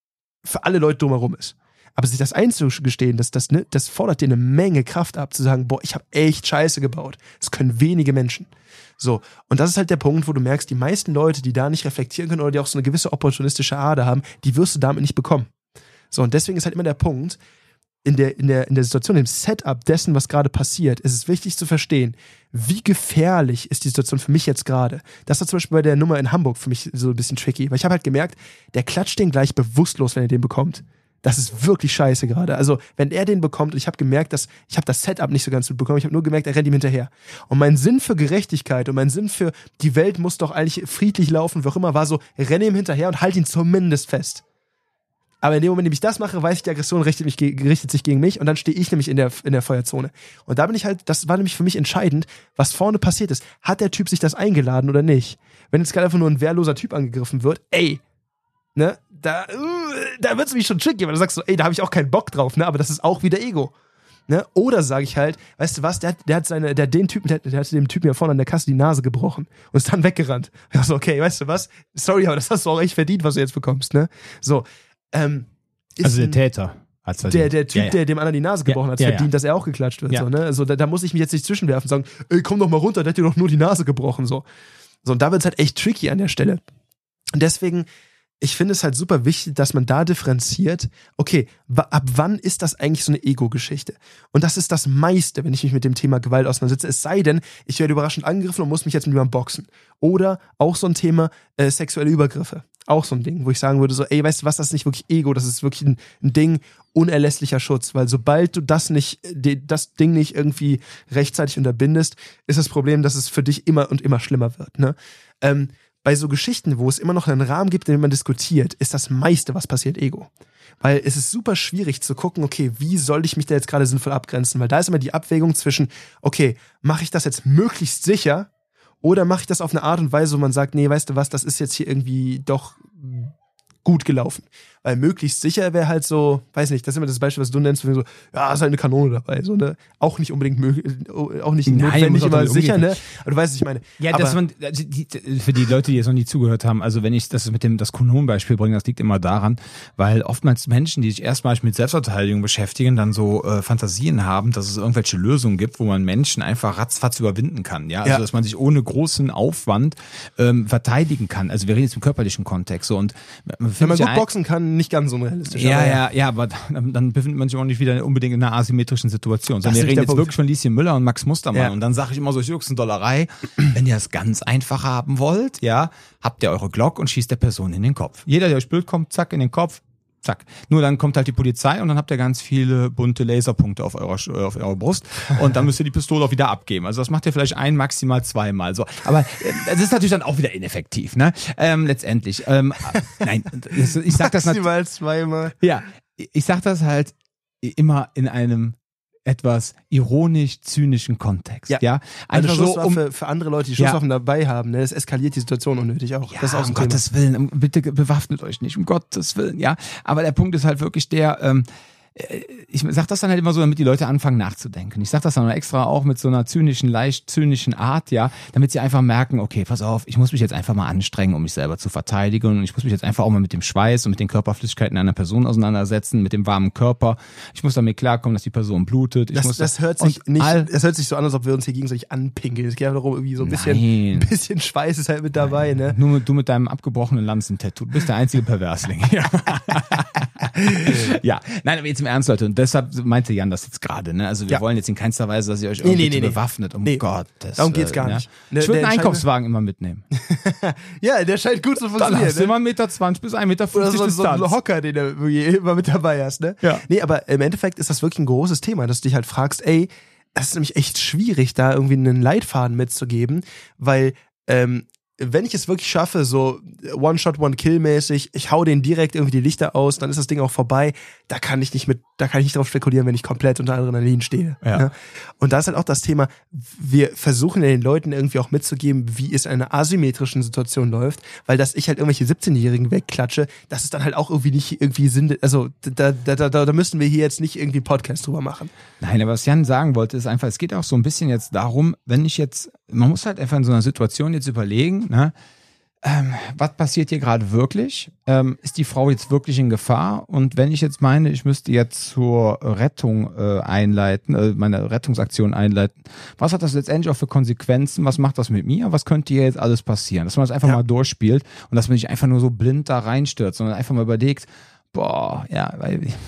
Speaker 2: für alle Leute drumherum ist. Aber sich das einzugestehen, das, das, ne, das fordert dir eine Menge Kraft ab, zu sagen, boah, ich habe echt Scheiße gebaut. Das können wenige Menschen. So, und das ist halt der Punkt, wo du merkst, die meisten Leute, die da nicht reflektieren können oder die auch so eine gewisse opportunistische Ader haben, die wirst du damit nicht bekommen. So, und deswegen ist halt immer der Punkt, in der, in der, in der Situation, im Setup dessen, was gerade passiert, ist es wichtig zu verstehen, wie gefährlich ist die Situation für mich jetzt gerade. Das war zum Beispiel bei der Nummer in Hamburg für mich so ein bisschen tricky, weil ich habe halt gemerkt, der klatscht den gleich bewusstlos, wenn er den bekommt. Das ist wirklich scheiße gerade. Also, wenn er den bekommt, und ich habe gemerkt, dass ich habe das Setup nicht so ganz mitbekommen, ich habe nur gemerkt, er rennt ihm hinterher. Und mein Sinn für Gerechtigkeit und mein Sinn für die Welt muss doch eigentlich friedlich laufen, wie auch immer, war so, renne ihm hinterher und halt ihn zumindest fest. Aber in dem Moment, in dem ich das mache, weiß ich, die Aggression richtet, mich, richtet sich gegen mich und dann stehe ich nämlich in der, in der Feuerzone. Und da bin ich halt, das war nämlich für mich entscheidend, was vorne passiert ist. Hat der Typ sich das eingeladen oder nicht? Wenn jetzt gerade einfach nur ein wehrloser Typ angegriffen wird, ey, ne, da, uh, da wird's mich schon tricky, weil du sagst so, ey, da habe ich auch keinen Bock drauf, ne, aber das ist auch wieder Ego. Ne? Oder sage ich halt, weißt du was, der hat, der hat seine, der hat den Typen, der, der hat dem Typen ja vorne an der Kasse die Nase gebrochen und ist dann weggerannt. Ja, so, okay, weißt du was? Sorry, aber das hast du auch echt verdient, was du jetzt bekommst, ne? So, ähm,
Speaker 1: also der Täter hat's verdient.
Speaker 2: Der, der Typ, ja, ja. der dem anderen die Nase gebrochen ja, hat,
Speaker 1: ja,
Speaker 2: verdient,
Speaker 1: ja.
Speaker 2: dass er auch geklatscht wird,
Speaker 1: ja.
Speaker 2: so, ne? Also, da, da muss ich mich jetzt nicht zwischenwerfen und sagen, ey, komm doch mal runter, der hat dir doch nur die Nase gebrochen, so. So, und da wird's halt echt tricky an der Stelle. Und deswegen, ich finde es halt super wichtig, dass man da differenziert, okay, w- ab wann ist das eigentlich so eine Ego-Geschichte? Und das ist das meiste, wenn ich mich mit dem Thema Gewalt auseinandersetze. Es sei denn, ich werde überraschend angegriffen und muss mich jetzt mit jemandem boxen. Oder auch so ein Thema, äh, sexuelle Übergriffe. Auch so ein Ding, wo ich sagen würde, so, ey, weißt du was, das ist nicht wirklich Ego, das ist wirklich ein, ein Ding, unerlässlicher Schutz. Weil sobald du das nicht, die, das Ding nicht irgendwie rechtzeitig unterbindest, ist das Problem, dass es für dich immer und immer schlimmer wird, ne? Ähm, Bei so Geschichten, wo es immer noch einen Rahmen gibt, in dem man diskutiert, ist das meiste, was passiert, Ego. Weil es ist super schwierig zu gucken, okay, wie soll ich mich da jetzt gerade sinnvoll abgrenzen? Weil da ist immer die Abwägung zwischen, okay, mache ich das jetzt möglichst sicher oder mache ich das auf eine Art und Weise, wo man sagt, nee, weißt du was, das ist jetzt hier irgendwie doch gut gelaufen. Weil möglichst sicher wäre halt so, weiß nicht, das ist immer das Beispiel, was du nennst, wo so, ja, ist halt eine Kanone dabei, so, ne? Auch nicht unbedingt möglich, auch nicht
Speaker 1: Nein,
Speaker 2: notwendig, immer sicher,
Speaker 1: umgehen.
Speaker 2: ne? Aber du weißt, was ich meine.
Speaker 1: Ja,
Speaker 2: aber
Speaker 1: dass man, also die, für die Leute, die jetzt noch nie zugehört haben, also wenn ich das mit dem, das Kononbeispiel bringe, das liegt immer daran, weil oftmals Menschen, die sich erstmalig mit Selbstverteidigung beschäftigen, dann so äh, Fantasien haben, dass es irgendwelche Lösungen gibt, wo man Menschen einfach ratzfatz überwinden kann, ja, also
Speaker 2: Ja.
Speaker 1: dass man sich ohne großen Aufwand ähm, verteidigen kann. Also wir reden jetzt im körperlichen Kontext, so, und man
Speaker 2: wenn man gut
Speaker 1: ein,
Speaker 2: boxen kann, nicht ganz unrealistisch.
Speaker 1: Ja,
Speaker 2: aber
Speaker 1: ja, ja, aber dann, dann befindet man sich auch nicht wieder unbedingt in einer asymmetrischen Situation.
Speaker 2: Das
Speaker 1: Sondern
Speaker 2: ist
Speaker 1: wir reden
Speaker 2: der
Speaker 1: jetzt
Speaker 2: Punkt.
Speaker 1: wirklich von Lieschen Müller und Max Mustermann.
Speaker 2: Ja.
Speaker 1: Und dann sage ich immer so, Juxendollerei, wenn ihr das ganz einfach haben wollt, ja, habt ihr eure Glock und schießt der Person in den Kopf. Jeder, der euch Bild kommt, zack, in den Kopf, zack. Nur dann kommt halt die Polizei und dann habt ihr ganz viele bunte Laserpunkte auf eurer, auf eurer Brust und dann müsst ihr die Pistole auch wieder abgeben. Also das macht ihr vielleicht ein, maximal zweimal. So. Aber äh, das ist natürlich dann auch wieder ineffektiv, ne? Ähm, letztendlich. Ähm, nein, ich sag das natürlich.
Speaker 2: maximal zweimal.
Speaker 1: Ja, ich sag das halt immer in einem etwas ironisch-zynischen Kontext, ja?
Speaker 2: Ja.
Speaker 1: Einfach
Speaker 2: Eine
Speaker 1: so, um,
Speaker 2: Schusswaffe für andere Leute, die Schusswaffen dabei haben, ne? Das eskaliert die Situation unnötig auch.
Speaker 1: ja,
Speaker 2: das ist auch so
Speaker 1: um
Speaker 2: ein Thema.
Speaker 1: Gottes Willen, um- bitte bewaffnet euch nicht, um Gottes Willen, ja. Aber der Punkt ist halt wirklich der, ähm, ich sag das dann halt immer so, damit die Leute anfangen nachzudenken. Ich sag das dann extra auch mit so einer zynischen, leicht zynischen Art, ja, damit sie einfach merken, okay, pass auf, ich muss mich jetzt einfach mal anstrengen, um mich selber zu verteidigen und ich muss mich jetzt einfach auch mal mit dem Schweiß und mit den Körperflüssigkeiten einer Person auseinandersetzen, mit dem warmen Körper. Ich muss damit klarkommen, dass die Person blutet. Ich
Speaker 2: Das,
Speaker 1: muss
Speaker 2: das hört sich
Speaker 1: und
Speaker 2: nicht,
Speaker 1: all-
Speaker 2: das hört sich so an, als ob wir uns hier gegenseitig anpinkeln. Es geht einfach darum, irgendwie so ein bisschen,
Speaker 1: Nein.
Speaker 2: ein bisschen Schweiß ist halt mit dabei, ne?
Speaker 1: Nur mit, du mit deinem abgebrochenen Lanzentattoo. Du bist der einzige Perversling. Ja. Ja, nein, aber jetzt im Ernst, Leute. Und deshalb meinte Jan das jetzt gerade, ne? Also wir
Speaker 2: Ja.
Speaker 1: wollen jetzt in keinster Weise, dass ihr euch
Speaker 2: Nee,
Speaker 1: irgendwie
Speaker 2: nee, nee, nee.
Speaker 1: bewaffnet. Um
Speaker 2: Nee.
Speaker 1: Gottes
Speaker 2: Darum geht's gar
Speaker 1: Willen,
Speaker 2: nicht.
Speaker 1: Ja?
Speaker 2: Ne,
Speaker 1: Ich würde
Speaker 2: der
Speaker 1: einen
Speaker 2: entscheidende-
Speaker 1: Einkaufswagen immer mitnehmen.
Speaker 2: Ja, der scheint gut zu
Speaker 1: Dann
Speaker 2: funktionieren.
Speaker 1: hast du
Speaker 2: Ne?
Speaker 1: immer einen Meter zwanzig bis ein Meter
Speaker 2: Oder
Speaker 1: fünfzig
Speaker 2: so, so
Speaker 1: Distanz.
Speaker 2: ein Hocker, den du irgendwie immer mit dabei hast, ne?
Speaker 1: Ja.
Speaker 2: Nee, aber im Endeffekt ist das wirklich ein großes Thema, dass du dich halt fragst, ey, das ist nämlich echt schwierig, da irgendwie einen Leitfaden mitzugeben, weil, ähm, wenn ich es wirklich schaffe, so One-Shot, One-Kill-mäßig, ich hau den direkt irgendwie die Lichter aus, dann ist das Ding auch vorbei, da kann ich nicht mit, da kann ich nicht drauf spekulieren, wenn ich komplett unter Adrenalin stehe.
Speaker 1: Ja.
Speaker 2: Ne? Und da ist halt auch das Thema, wir versuchen ja den Leuten irgendwie auch mitzugeben, wie es in einer asymmetrischen Situation läuft, weil dass ich halt irgendwelche siebzehnjährigen wegklatsche, das ist dann halt auch irgendwie nicht irgendwie Sinn, also da, da, da, da müssen wir hier jetzt nicht irgendwie einen Podcast drüber machen.
Speaker 1: Nein, aber was Jan sagen wollte, ist einfach, es geht auch so ein bisschen jetzt darum, wenn ich jetzt, man muss halt einfach in so einer Situation jetzt überlegen, ne, ähm, was passiert hier gerade wirklich? Ähm, ist die Frau jetzt wirklich in Gefahr? Und wenn ich jetzt meine, ich müsste jetzt zur Rettung äh, einleiten, äh, meine Rettungsaktion einleiten, was hat das letztendlich auch für Konsequenzen? Was macht das mit mir? Was könnte hier jetzt alles passieren? Dass man das einfach
Speaker 2: Ja.
Speaker 1: mal durchspielt und dass man nicht einfach nur so blind da reinstürzt, sondern einfach mal überlegt, boah, ja, weil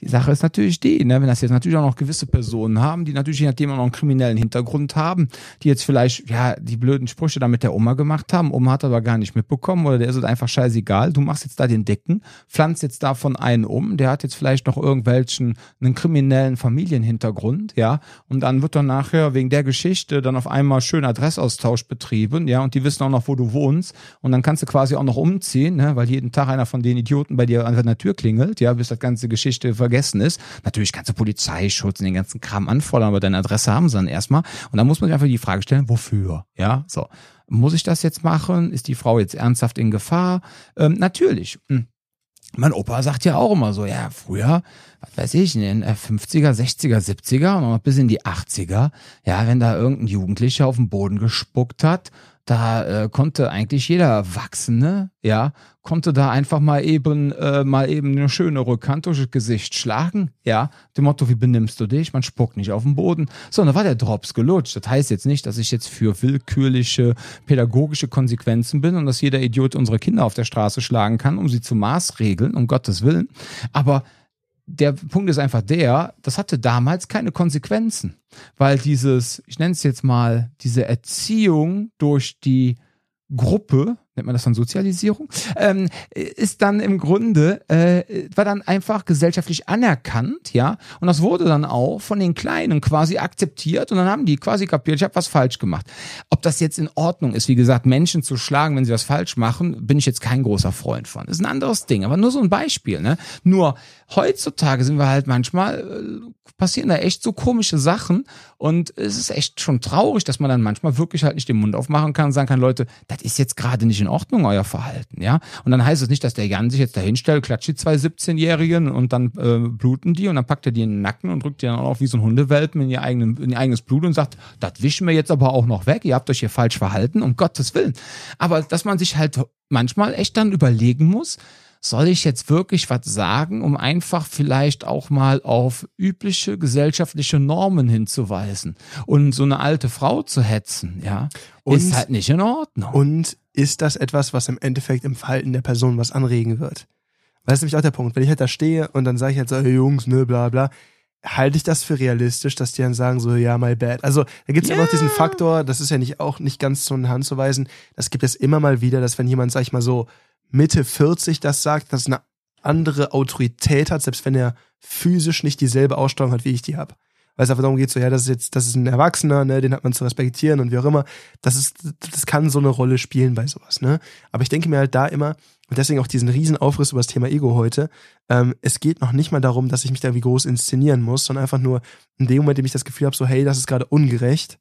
Speaker 1: Die Sache ist natürlich die, ne, wenn das jetzt natürlich auch noch gewisse Personen haben, die natürlich je nachdem auch noch einen kriminellen Hintergrund haben, die jetzt vielleicht, ja, die blöden Sprüche da mit der Oma gemacht haben, Oma hat aber gar nicht mitbekommen oder der ist halt einfach scheißegal, du machst jetzt da den Dicken, pflanzt jetzt davon einen um, der hat jetzt vielleicht noch irgendwelchen, einen kriminellen Familienhintergrund, ja, und dann wird dann nachher wegen der Geschichte dann auf einmal schön Adressaustausch betrieben, ja, und die wissen auch noch, wo du wohnst und dann kannst du quasi auch noch umziehen, ne, weil jeden Tag einer von den Idioten bei dir an der Tür klingelt, ja, bis das ganze Geschichte vergessen ist. Natürlich kannst du Polizeischutz und den ganzen Kram anfordern, aber deine Adresse haben sie dann erstmal. Und dann muss man sich einfach die Frage stellen, wofür? Ja, so. Muss ich das jetzt machen? Ist die Frau jetzt ernsthaft in Gefahr? Ähm, natürlich. Hm. Mein Opa sagt ja auch immer so, ja, früher, was weiß ich, in den fünfziger, sechziger, siebziger und noch bis in die achtziger, ja, wenn da irgendein Jugendlicher auf den Boden gespuckt hat, da äh, konnte eigentlich jeder Erwachsene, ja, konnte da einfach mal eben äh, mal eben eine schöne Rückhand durch das Gesicht schlagen, ja, dem Motto, wie benimmst du dich? Man spuckt nicht auf den Boden. So, und da war der Drops gelutscht. Das heißt jetzt nicht, dass ich jetzt für willkürliche pädagogische Konsequenzen bin und dass jeder Idiot unsere Kinder auf der Straße schlagen kann, um sie zu maßregeln, um Gottes Willen. Aber der Punkt ist einfach der, das hatte damals keine Konsequenzen, weil dieses, ich nenne es jetzt mal, diese Erziehung durch die Gruppe, nennt man das dann Sozialisierung, ähm, ist dann im Grunde, äh, war dann einfach gesellschaftlich anerkannt, ja, und das wurde dann auch von den Kleinen quasi akzeptiert und dann haben die quasi kapiert, ich habe was falsch gemacht. Ob das jetzt in Ordnung ist, wie gesagt, Menschen zu schlagen, wenn sie was falsch machen, bin ich jetzt kein großer Freund von. Das ist ein anderes Ding, aber nur so ein Beispiel, ne? Nur heutzutage sind wir halt manchmal, äh, passieren da echt so komische Sachen und es ist echt schon traurig, dass man dann manchmal wirklich halt nicht den Mund aufmachen kann und sagen kann, Leute, das ist jetzt gerade nicht in Ordnung, euer Verhalten, ja. Und dann heißt es nicht, dass der Jan sich jetzt da hinstellt, klatscht die zwei siebzehnjährigen und dann äh, bluten die und dann packt er die in den Nacken und drückt die dann auch wie so ein Hundewelpen in ihr, eigenen, in ihr eigenes Blut und sagt, das wischen wir jetzt aber auch noch weg, ihr habt euch hier falsch verhalten, um Gottes Willen. Aber dass man sich halt manchmal echt dann überlegen muss, soll ich jetzt wirklich was sagen, um einfach vielleicht auch mal auf übliche gesellschaftliche Normen hinzuweisen und so eine alte Frau zu hetzen, ja, und, ist halt nicht in Ordnung.
Speaker 2: Und ist das etwas, was im Endeffekt im Verhalten der Person was anregen wird? Weil das ist nämlich auch der Punkt, wenn ich halt da stehe und dann sage ich halt so, hey Jungs, ne, bla bla, halte ich das für realistisch, dass die dann sagen so, ja, my bad. Also da gibt es yeah. immer noch diesen Faktor, das ist ja nicht auch nicht ganz so in die Hand zu weisen, das gibt es immer mal wieder, dass wenn jemand, sag ich mal so, Mitte vierzig das sagt, dass eine andere Autorität hat, selbst wenn er physisch nicht dieselbe Ausstrahlung hat, wie ich die habe. Weil es einfach darum geht, so, ja, das ist jetzt, das ist ein Erwachsener, ne, den hat man zu respektieren und wie auch immer. Das ist, das kann so eine Rolle spielen bei sowas, ne. Aber ich denke mir halt da immer, und deswegen auch diesen riesen Aufriss über das Thema Ego heute, ähm, es geht noch nicht mal darum, dass ich mich da irgendwie groß inszenieren muss, sondern einfach nur in dem Moment, in dem ich das Gefühl habe, so, hey, das ist gerade ungerecht.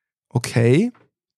Speaker 2: Okay.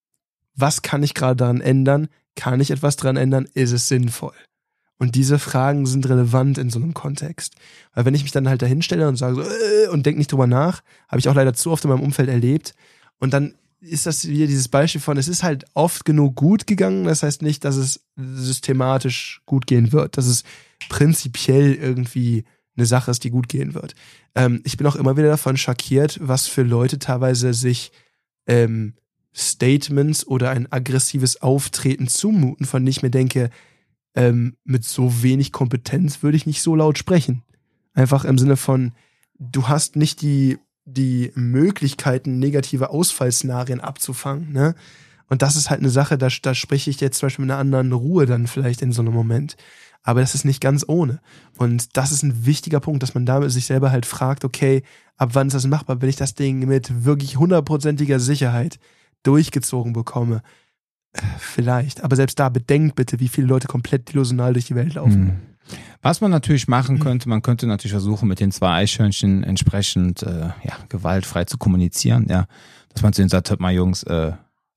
Speaker 2: Was kann ich gerade daran ändern? Kann ich etwas daran ändern? Ist es sinnvoll? Und diese Fragen sind relevant in so einem Kontext. Weil wenn ich mich dann halt da hinstelle und sage so, äh, und denke nicht drüber nach, habe ich auch leider zu oft in meinem Umfeld erlebt. Und dann ist das wieder dieses Beispiel von, es ist halt oft genug gut gegangen. Das heißt nicht, dass es systematisch gut gehen wird. Dass es prinzipiell irgendwie eine Sache ist, die gut gehen wird. Ähm, ich bin auch immer wieder davon schockiert, was für Leute teilweise sich ähm, Statements oder ein aggressives Auftreten zumuten, von denen ich mir denke, ähm, mit so wenig Kompetenz würde ich nicht so laut sprechen. Einfach im Sinne von, du hast nicht die, die Möglichkeiten, negative Ausfallszenarien abzufangen, ne? Und das ist halt eine Sache, da, da spreche ich jetzt zum Beispiel mit einer anderen Ruhe dann vielleicht in so einem Moment. Aber das ist nicht ganz ohne. Und das ist ein wichtiger Punkt, dass man da sich selber halt fragt, okay, ab wann ist das machbar, wenn ich das Ding mit wirklich hundertprozentiger Sicherheit durchgezogen bekomme. Vielleicht. Aber selbst da bedenkt bitte, wie viele Leute komplett delusional durch die Welt laufen.
Speaker 1: Was man natürlich machen könnte, man könnte natürlich versuchen, mit den zwei Eichhörnchen entsprechend äh, ja, gewaltfrei zu kommunizieren. Ja, dass man zu denen sagt, hört mal Jungs, äh,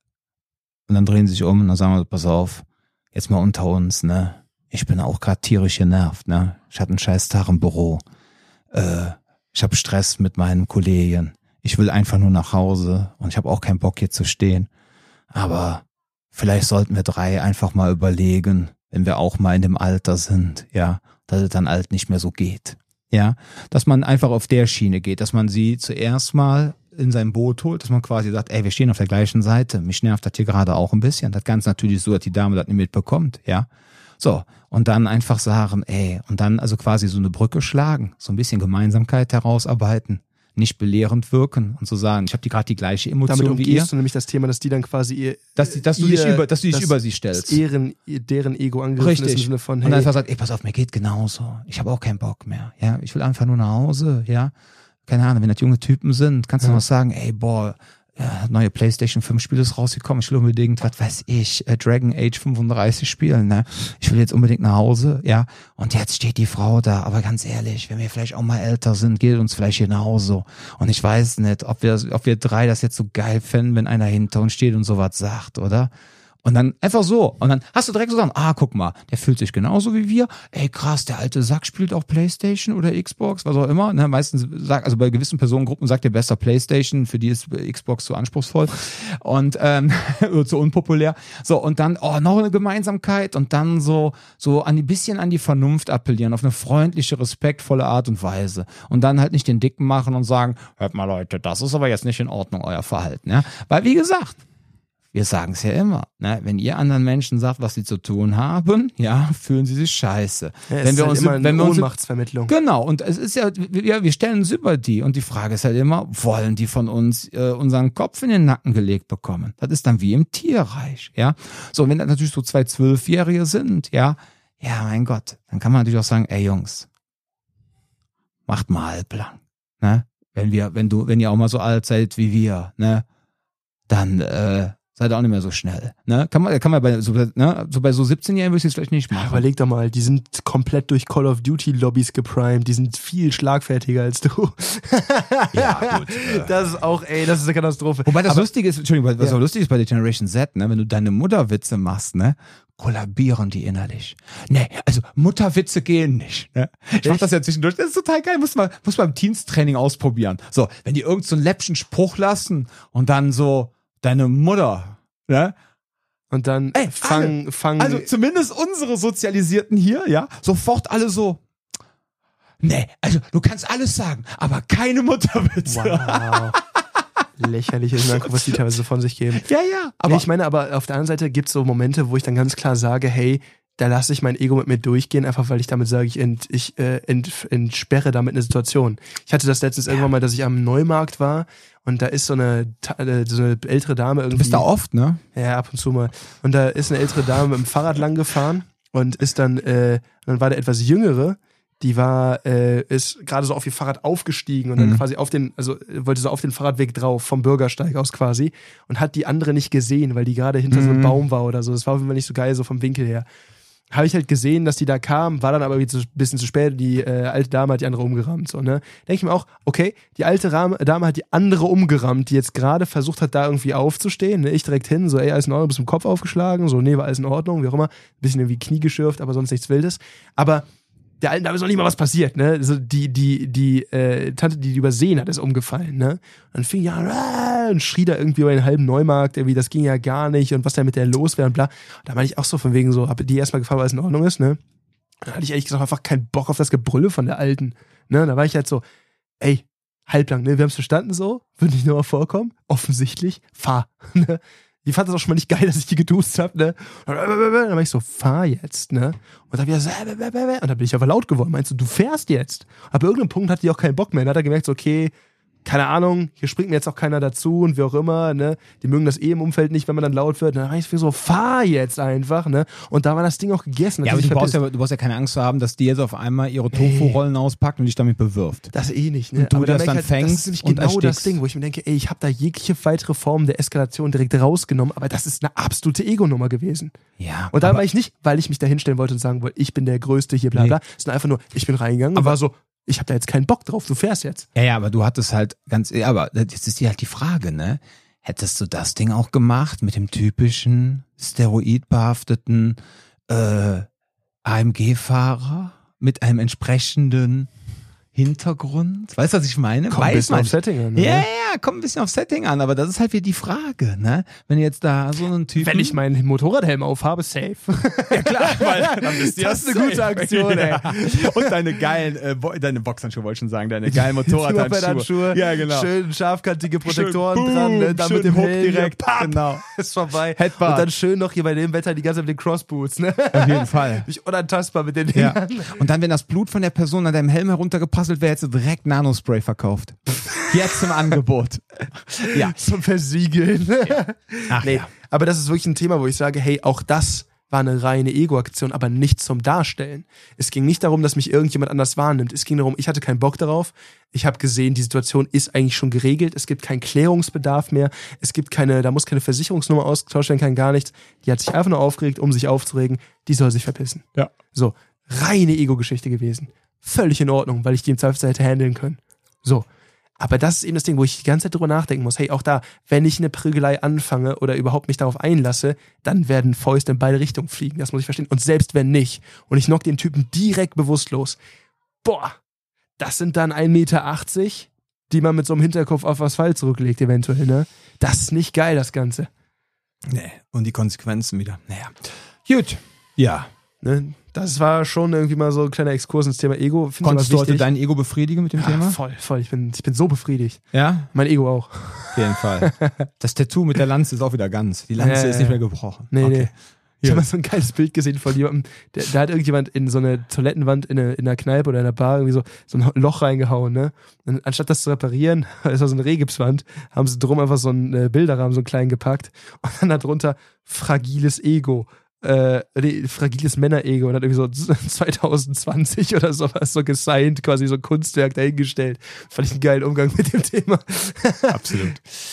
Speaker 1: und dann drehen sie sich um und dann sagen wir, pass auf, jetzt mal unter uns, ne? Ich bin auch gerade tierisch genervt, ne? Ich hatte einen scheiß Tag im Büro. Äh, ich habe Stress mit meinen Kollegen. Ich will einfach nur nach Hause und ich habe auch keinen Bock hier zu stehen. Aber vielleicht sollten wir drei einfach mal überlegen, wenn wir auch mal in dem Alter sind, ja, dass es dann alt nicht mehr so geht. Ja, dass man einfach auf der Schiene geht, dass man sie zuerst mal in sein Boot holt, dass man quasi sagt, ey, wir stehen auf der gleichen Seite. Mich nervt das hier gerade auch ein bisschen. Das Ganze natürlich so, dass die Dame das nicht mitbekommt, ja. So, und dann einfach sagen, ey, und dann also quasi so eine Brücke schlagen, so ein bisschen Gemeinsamkeit herausarbeiten, nicht belehrend wirken und so sagen, ich habe die gerade die gleiche Emotion
Speaker 2: Damit
Speaker 1: wie ihr.
Speaker 2: umgehst du nämlich das Thema, dass die dann quasi ihr,
Speaker 1: Dass, die- dass du
Speaker 2: ihr,
Speaker 1: dich über, dass du dich
Speaker 2: dass
Speaker 1: über sie stellst.
Speaker 2: Deren, deren Ego angegriffen ist im
Speaker 1: Richtig.
Speaker 2: Sinne von,
Speaker 1: Und dann
Speaker 2: hey,
Speaker 1: einfach sagt, ey, pass auf, mir geht genauso. Ich habe auch keinen Bock mehr. Ja, ich will einfach nur nach Hause, ja. Keine Ahnung, wenn das junge Typen sind, kannst du
Speaker 2: Ja.
Speaker 1: noch sagen, ey, boah, ja, neue PlayStation fünf Spiel ist rausgekommen, ich will unbedingt, was weiß ich, äh, Dragon Age fünfunddreißig spielen, ne? Ich will jetzt unbedingt nach Hause, ja? Und jetzt steht die Frau da, aber ganz ehrlich, wenn wir vielleicht auch mal älter sind, geht uns vielleicht hier nach Hause. Und ich weiß nicht, ob wir, ob wir drei das jetzt so geil fänden, wenn einer hinter uns steht und sowas sagt, oder? Und dann einfach so. Und dann hast du direkt so gesagt, ah, guck mal, der fühlt sich genauso wie wir. Ey, krass, der alte Sack spielt auch Playstation oder Xbox, was auch immer. Ne, meistens sagt, also bei gewissen Personengruppen sagt der besser Playstation, für die ist Xbox zu anspruchsvoll und ähm, zu unpopulär. So, und dann, oh, noch eine Gemeinsamkeit und dann so, so an ein bisschen an die Vernunft appellieren, auf eine freundliche, respektvolle Art und Weise. Und dann halt nicht den Dicken machen und sagen, hört mal Leute, das ist aber jetzt nicht in Ordnung, euer Verhalten. Ja? Weil, wie gesagt, wir sagen es ja immer, ne? Wenn ihr anderen Menschen sagt, was sie zu tun haben, ja, fühlen sie sich scheiße.
Speaker 2: ja, es
Speaker 1: wenn
Speaker 2: ist
Speaker 1: wir
Speaker 2: halt
Speaker 1: uns,
Speaker 2: immer eine
Speaker 1: wenn wir uns,
Speaker 2: Ohnmachtsvermittlung.
Speaker 1: genau, und es ist ja, wir, wir stellen uns über die und die Frage ist halt immer, wollen die von uns äh, unseren Kopf in den Nacken gelegt bekommen? Das ist dann wie im Tierreich, ja. So, wenn das natürlich so zwei Zwölfjährige sind, ja, ja, mein Gott, dann kann man natürlich auch sagen, ey Jungs, macht mal halblang, ne? Wenn wir, wenn du, wenn ihr auch mal so alt seid wie wir, ne, dann äh, seid ihr auch nicht mehr so schnell. Ne? Kann man, kann man bei so, ne? so bei so siebzehn-Jährigen würde ich es vielleicht nicht
Speaker 2: Ja,
Speaker 1: machen.
Speaker 2: überleg doch mal, die sind komplett durch Call of Duty Lobbys geprimed, die sind viel schlagfertiger als du.
Speaker 1: Ja, gut. Äh.
Speaker 2: Das ist auch, ey, das ist eine Katastrophe.
Speaker 1: Wobei das
Speaker 2: Aber,
Speaker 1: Lustige ist, Entschuldigung, was
Speaker 2: Ja.
Speaker 1: auch lustig ist bei der Generation Z, ne, wenn du deine Mutterwitze machst, ne, kollabieren die innerlich. Nee, also Mutterwitze gehen nicht. Ne? Ich mach das ja zwischendurch, das ist total geil, muss man, muss man im Teamstraining ausprobieren. So, wenn die irgend so einen läppischen Spruch lassen und dann so, deine Mutter, ne?
Speaker 2: und dann
Speaker 1: Ey,
Speaker 2: fang, fang,
Speaker 1: Also zumindest unsere Sozialisierten hier, ja, sofort alle so, nee, also du kannst alles sagen, aber keine Mutterwitze.
Speaker 2: wow. Lächerlich ist mir angucken, was die teilweise von sich geben.
Speaker 1: Ja, ja.
Speaker 2: Aber
Speaker 1: Aber
Speaker 2: ich meine, aber auf der anderen Seite gibt es so Momente, wo ich dann ganz klar sage, hey, da lasse ich mein Ego mit mir durchgehen, einfach weil ich damit sage, ich, ent, ich äh, ent, entsperre damit eine Situation. Ich hatte das letztens irgendwann mal, dass ich am Neumarkt war und da ist so eine, so eine ältere Dame irgendwie.
Speaker 1: du bist da oft, ne?
Speaker 2: Ja, ab und zu mal. Und da ist eine ältere Dame mit dem Fahrrad lang gefahren und ist dann, äh, dann war der etwas jüngere, die war, äh, ist gerade so auf ihr Fahrrad aufgestiegen und dann
Speaker 1: Mhm.
Speaker 2: quasi auf den, also äh, wollte so auf den Fahrradweg drauf, vom Bürgersteig aus quasi und hat die andere nicht gesehen, weil die gerade hinter so einem
Speaker 1: Mhm.
Speaker 2: Baum war oder so. Das war auf jeden Fall nicht so geil, so vom Winkel her. Habe ich halt gesehen, dass die da kam, war dann aber wieder ein bisschen zu spät, die äh, alte Dame hat die andere umgerammt. So, ne? Denke ich mir auch, okay, die alte Ram- Dame hat die andere umgerammt, die jetzt gerade versucht hat, da irgendwie aufzustehen. Ne? Ich direkt hin, so, ey, alles in Ordnung, bist im Kopf aufgeschlagen, so, nee, war alles in Ordnung, wie auch immer. Ein bisschen irgendwie Knie geschürft, aber sonst nichts Wildes. Aber der alten Dame ist noch nicht mal was passiert, ne? Also die, die, die äh, Tante, die die übersehen hat, ist umgefallen, ne? Und dann fing ja an und schrie da irgendwie über den halben Neumarkt, irgendwie, das ging ja gar nicht und was da mit der los wäre und bla. Und da meine ich auch so von wegen so, hab die erstmal gefragt, was in Ordnung ist, ne? Und dann hatte ich ehrlich gesagt einfach keinen Bock auf das Gebrülle von der Alten, ne? Da war ich halt so, ey, halblang, ne? Wir haben's verstanden so, wird nicht nochmal vorkommen, offensichtlich, fahr, ne? Die fand das auch schon mal nicht geil, dass ich die geduzt hab, ne? Und dann war ich so, fahr jetzt, ne? Und dann wieder so, und dann bin ich aber laut geworden. Meinst du, du fährst jetzt? Aber bei irgendeinem Punkt hatte die auch keinen Bock mehr. Dann hat er gemerkt, so, okay, keine Ahnung, hier springt mir jetzt auch keiner dazu und wie auch immer, ne? Die mögen das eh im Umfeld nicht, wenn man dann laut wird. Dann war ich so, fahr jetzt einfach, ne? Und da war das Ding auch gegessen.
Speaker 1: Ja, aber du
Speaker 2: Natürlich
Speaker 1: brauchst ja,
Speaker 2: verpisst.
Speaker 1: du brauchst ja keine Angst zu haben, dass die jetzt auf einmal ihre Tofu-Rollen auspackt und dich damit bewirft.
Speaker 2: Das eh nicht, ne?
Speaker 1: Und du
Speaker 2: aber
Speaker 1: das
Speaker 2: merk
Speaker 1: dann
Speaker 2: ich halt, das
Speaker 1: fängst
Speaker 2: ist nämlich
Speaker 1: und
Speaker 2: genau das
Speaker 1: erstickst.
Speaker 2: Ding, wo ich mir denke, ey, ich habe da jegliche weitere Form der Eskalation direkt rausgenommen, aber das ist eine absolute Ego-Nummer gewesen.
Speaker 1: Ja.
Speaker 2: Und da
Speaker 1: aber-
Speaker 2: war ich nicht, weil ich mich da hinstellen wollte und sagen wollte, ich bin der Größte hier, bla bla, sondern einfach nur, ich bin reingegangen und
Speaker 1: Aber-
Speaker 2: war so, ich habe da jetzt keinen Bock drauf, du fährst jetzt.
Speaker 1: Ja, ja, aber du hattest halt ganz, ja, aber jetzt ist die halt die Frage, ne? Hättest du das Ding auch gemacht mit dem typischen steroidbehafteten äh, A M G-Fahrer mit einem entsprechenden Hintergrund. Weißt du, was ich meine?
Speaker 2: Kommt ein bisschen auf Setting an. Ne?
Speaker 1: Ja, ja, kommt ein bisschen auf Setting an, aber das ist halt wieder die Frage, ne? Wenn jetzt da so einen Typen...
Speaker 2: Wenn ich meinen Motorradhelm aufhabe, safe.
Speaker 1: Ja klar, weil dann bist du ja
Speaker 2: das ist eine gute Aktion, ey.
Speaker 1: Ja. Und deine geilen, äh, Bo- deine Boxhandschuhe wollte ich schon sagen, deine geilen Motorradhandschuhe. Ja, genau.
Speaker 2: Schön scharfkantige Protektoren
Speaker 1: schön, boom,
Speaker 2: dran, ne? Dann
Speaker 1: schön
Speaker 2: mit dem
Speaker 1: Hook
Speaker 2: Helm
Speaker 1: direkt,
Speaker 2: papp,
Speaker 1: genau.
Speaker 2: ist vorbei.
Speaker 1: Headbart.
Speaker 2: Und dann schön noch hier bei dem Wetter die ganze Zeit mit den Crossboots, ne?
Speaker 1: Auf jeden Fall.
Speaker 2: Nicht unantastbar mit den
Speaker 1: Ja.
Speaker 2: Dingern.
Speaker 1: Und dann, wenn das Blut von der Person an deinem Helm heruntergepasselt wäre, hättest du direkt Nanospray verkauft. Jetzt im Angebot. Ja.
Speaker 2: Zum Versiegeln.
Speaker 1: Ach,
Speaker 2: nee,
Speaker 1: ja.
Speaker 2: aber das ist wirklich ein Thema, wo ich sage, hey, auch das war eine reine Ego-Aktion, aber nicht zum Darstellen. Es ging nicht darum, dass mich irgendjemand anders wahrnimmt. Es ging darum, ich hatte keinen Bock darauf. Ich habe gesehen, die Situation ist eigentlich schon geregelt. Es gibt keinen Klärungsbedarf mehr. Es gibt keine, da muss keine Versicherungsnummer ausgetauscht werden, kein gar nichts. Die hat sich einfach nur aufgeregt, um sich aufzuregen. Die soll sich verpissen.
Speaker 1: Ja.
Speaker 2: So, reine Ego-Geschichte gewesen. Völlig in Ordnung, weil ich die im Zweifelsfall hätte handeln können. So. Aber das ist eben das Ding, wo ich die ganze Zeit drüber nachdenken muss. Hey, auch da, wenn ich eine Prügelei anfange oder überhaupt mich darauf einlasse, dann werden Fäuste in beide Richtungen fliegen. Das muss ich verstehen. Und selbst wenn nicht, und ich knock den Typen direkt bewusstlos, boah, das sind dann ein Meter achtzig, die man mit so einem Hinterkopf auf Asphalt zurücklegt eventuell, ne? Das ist nicht geil, das Ganze.
Speaker 1: Nee, und die Konsequenzen wieder. Naja. Gut. Ja.
Speaker 2: Ne? Das war schon irgendwie mal so ein kleiner Exkurs ins Thema Ego. Find
Speaker 1: Konntest
Speaker 2: ich
Speaker 1: du
Speaker 2: aber
Speaker 1: heute
Speaker 2: wichtig.
Speaker 1: dein Ego befriedigen mit dem
Speaker 2: Ja,
Speaker 1: Thema?
Speaker 2: voll, voll. Ich bin, ich bin so befriedigt.
Speaker 1: Ja?
Speaker 2: Mein Ego auch.
Speaker 1: Auf jeden Fall. Das Tattoo mit der Lanze ist auch wieder ganz. Die Lanze
Speaker 2: Ja, ja,
Speaker 1: ist nicht
Speaker 2: ja.
Speaker 1: mehr gebrochen.
Speaker 2: Nee,
Speaker 1: okay.
Speaker 2: nee. Ich habe mal so ein geiles Bild gesehen von jemandem, der, da hat irgendjemand in so eine Toilettenwand in, eine, in einer Kneipe oder in einer Bar irgendwie so, so ein Loch reingehauen, ne? Und anstatt das zu reparieren, ist da so eine Rehgipswand, haben sie drum einfach so einen äh, Bilderrahmen, so einen kleinen gepackt und dann darunter fragiles Ego. Äh, nee, fragiles Männer-Ego und hat irgendwie so zwanzig zwanzig oder sowas so gesigned, quasi so ein Kunstwerk dahingestellt. Fand ich einen geilen Umgang mit dem Thema.
Speaker 1: Absolut.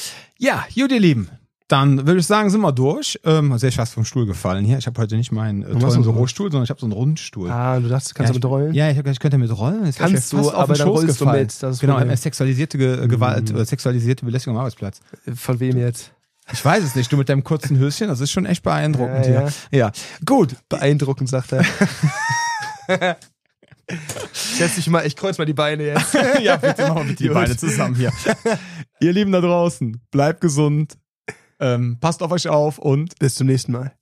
Speaker 1: Ja, gut, ihr Lieben. Dann würde ich sagen, sind wir durch. Ähm, sehr fast vom Stuhl gefallen hier. Ich habe heute nicht meinen äh, tollen
Speaker 2: du
Speaker 1: Bürostuhl, sondern ich habe so einen Rundstuhl.
Speaker 2: Ah, du dachtest, du kannst
Speaker 1: ja,
Speaker 2: damit rollen?
Speaker 1: Ja, ich, ich könnte damit rollen. Jetzt
Speaker 2: Kannst
Speaker 1: wär ich
Speaker 2: du,
Speaker 1: fast auf
Speaker 2: aber
Speaker 1: den
Speaker 2: dann
Speaker 1: Schoß
Speaker 2: rollst du
Speaker 1: gefallen.
Speaker 2: mit. Das ist
Speaker 1: Genau,
Speaker 2: Problem.
Speaker 1: eine sexualisierte Ge Gewalt, äh, sexualisierte Belästigung am Arbeitsplatz.
Speaker 2: Von wem jetzt?
Speaker 1: Ich weiß es nicht. Du mit deinem kurzen Höschen, das ist schon echt beeindruckend
Speaker 2: Ja,
Speaker 1: hier. Ja, gut.
Speaker 2: Beeindruckend, sagt er. Setz dich mal, ich kreuz mal die Beine jetzt.
Speaker 1: Ja, bitte machen wir mit die
Speaker 2: Gut.
Speaker 1: Beine zusammen hier. Ihr Lieben da draußen, bleibt gesund, ähm, passt auf euch auf und
Speaker 2: Bis zum nächsten Mal.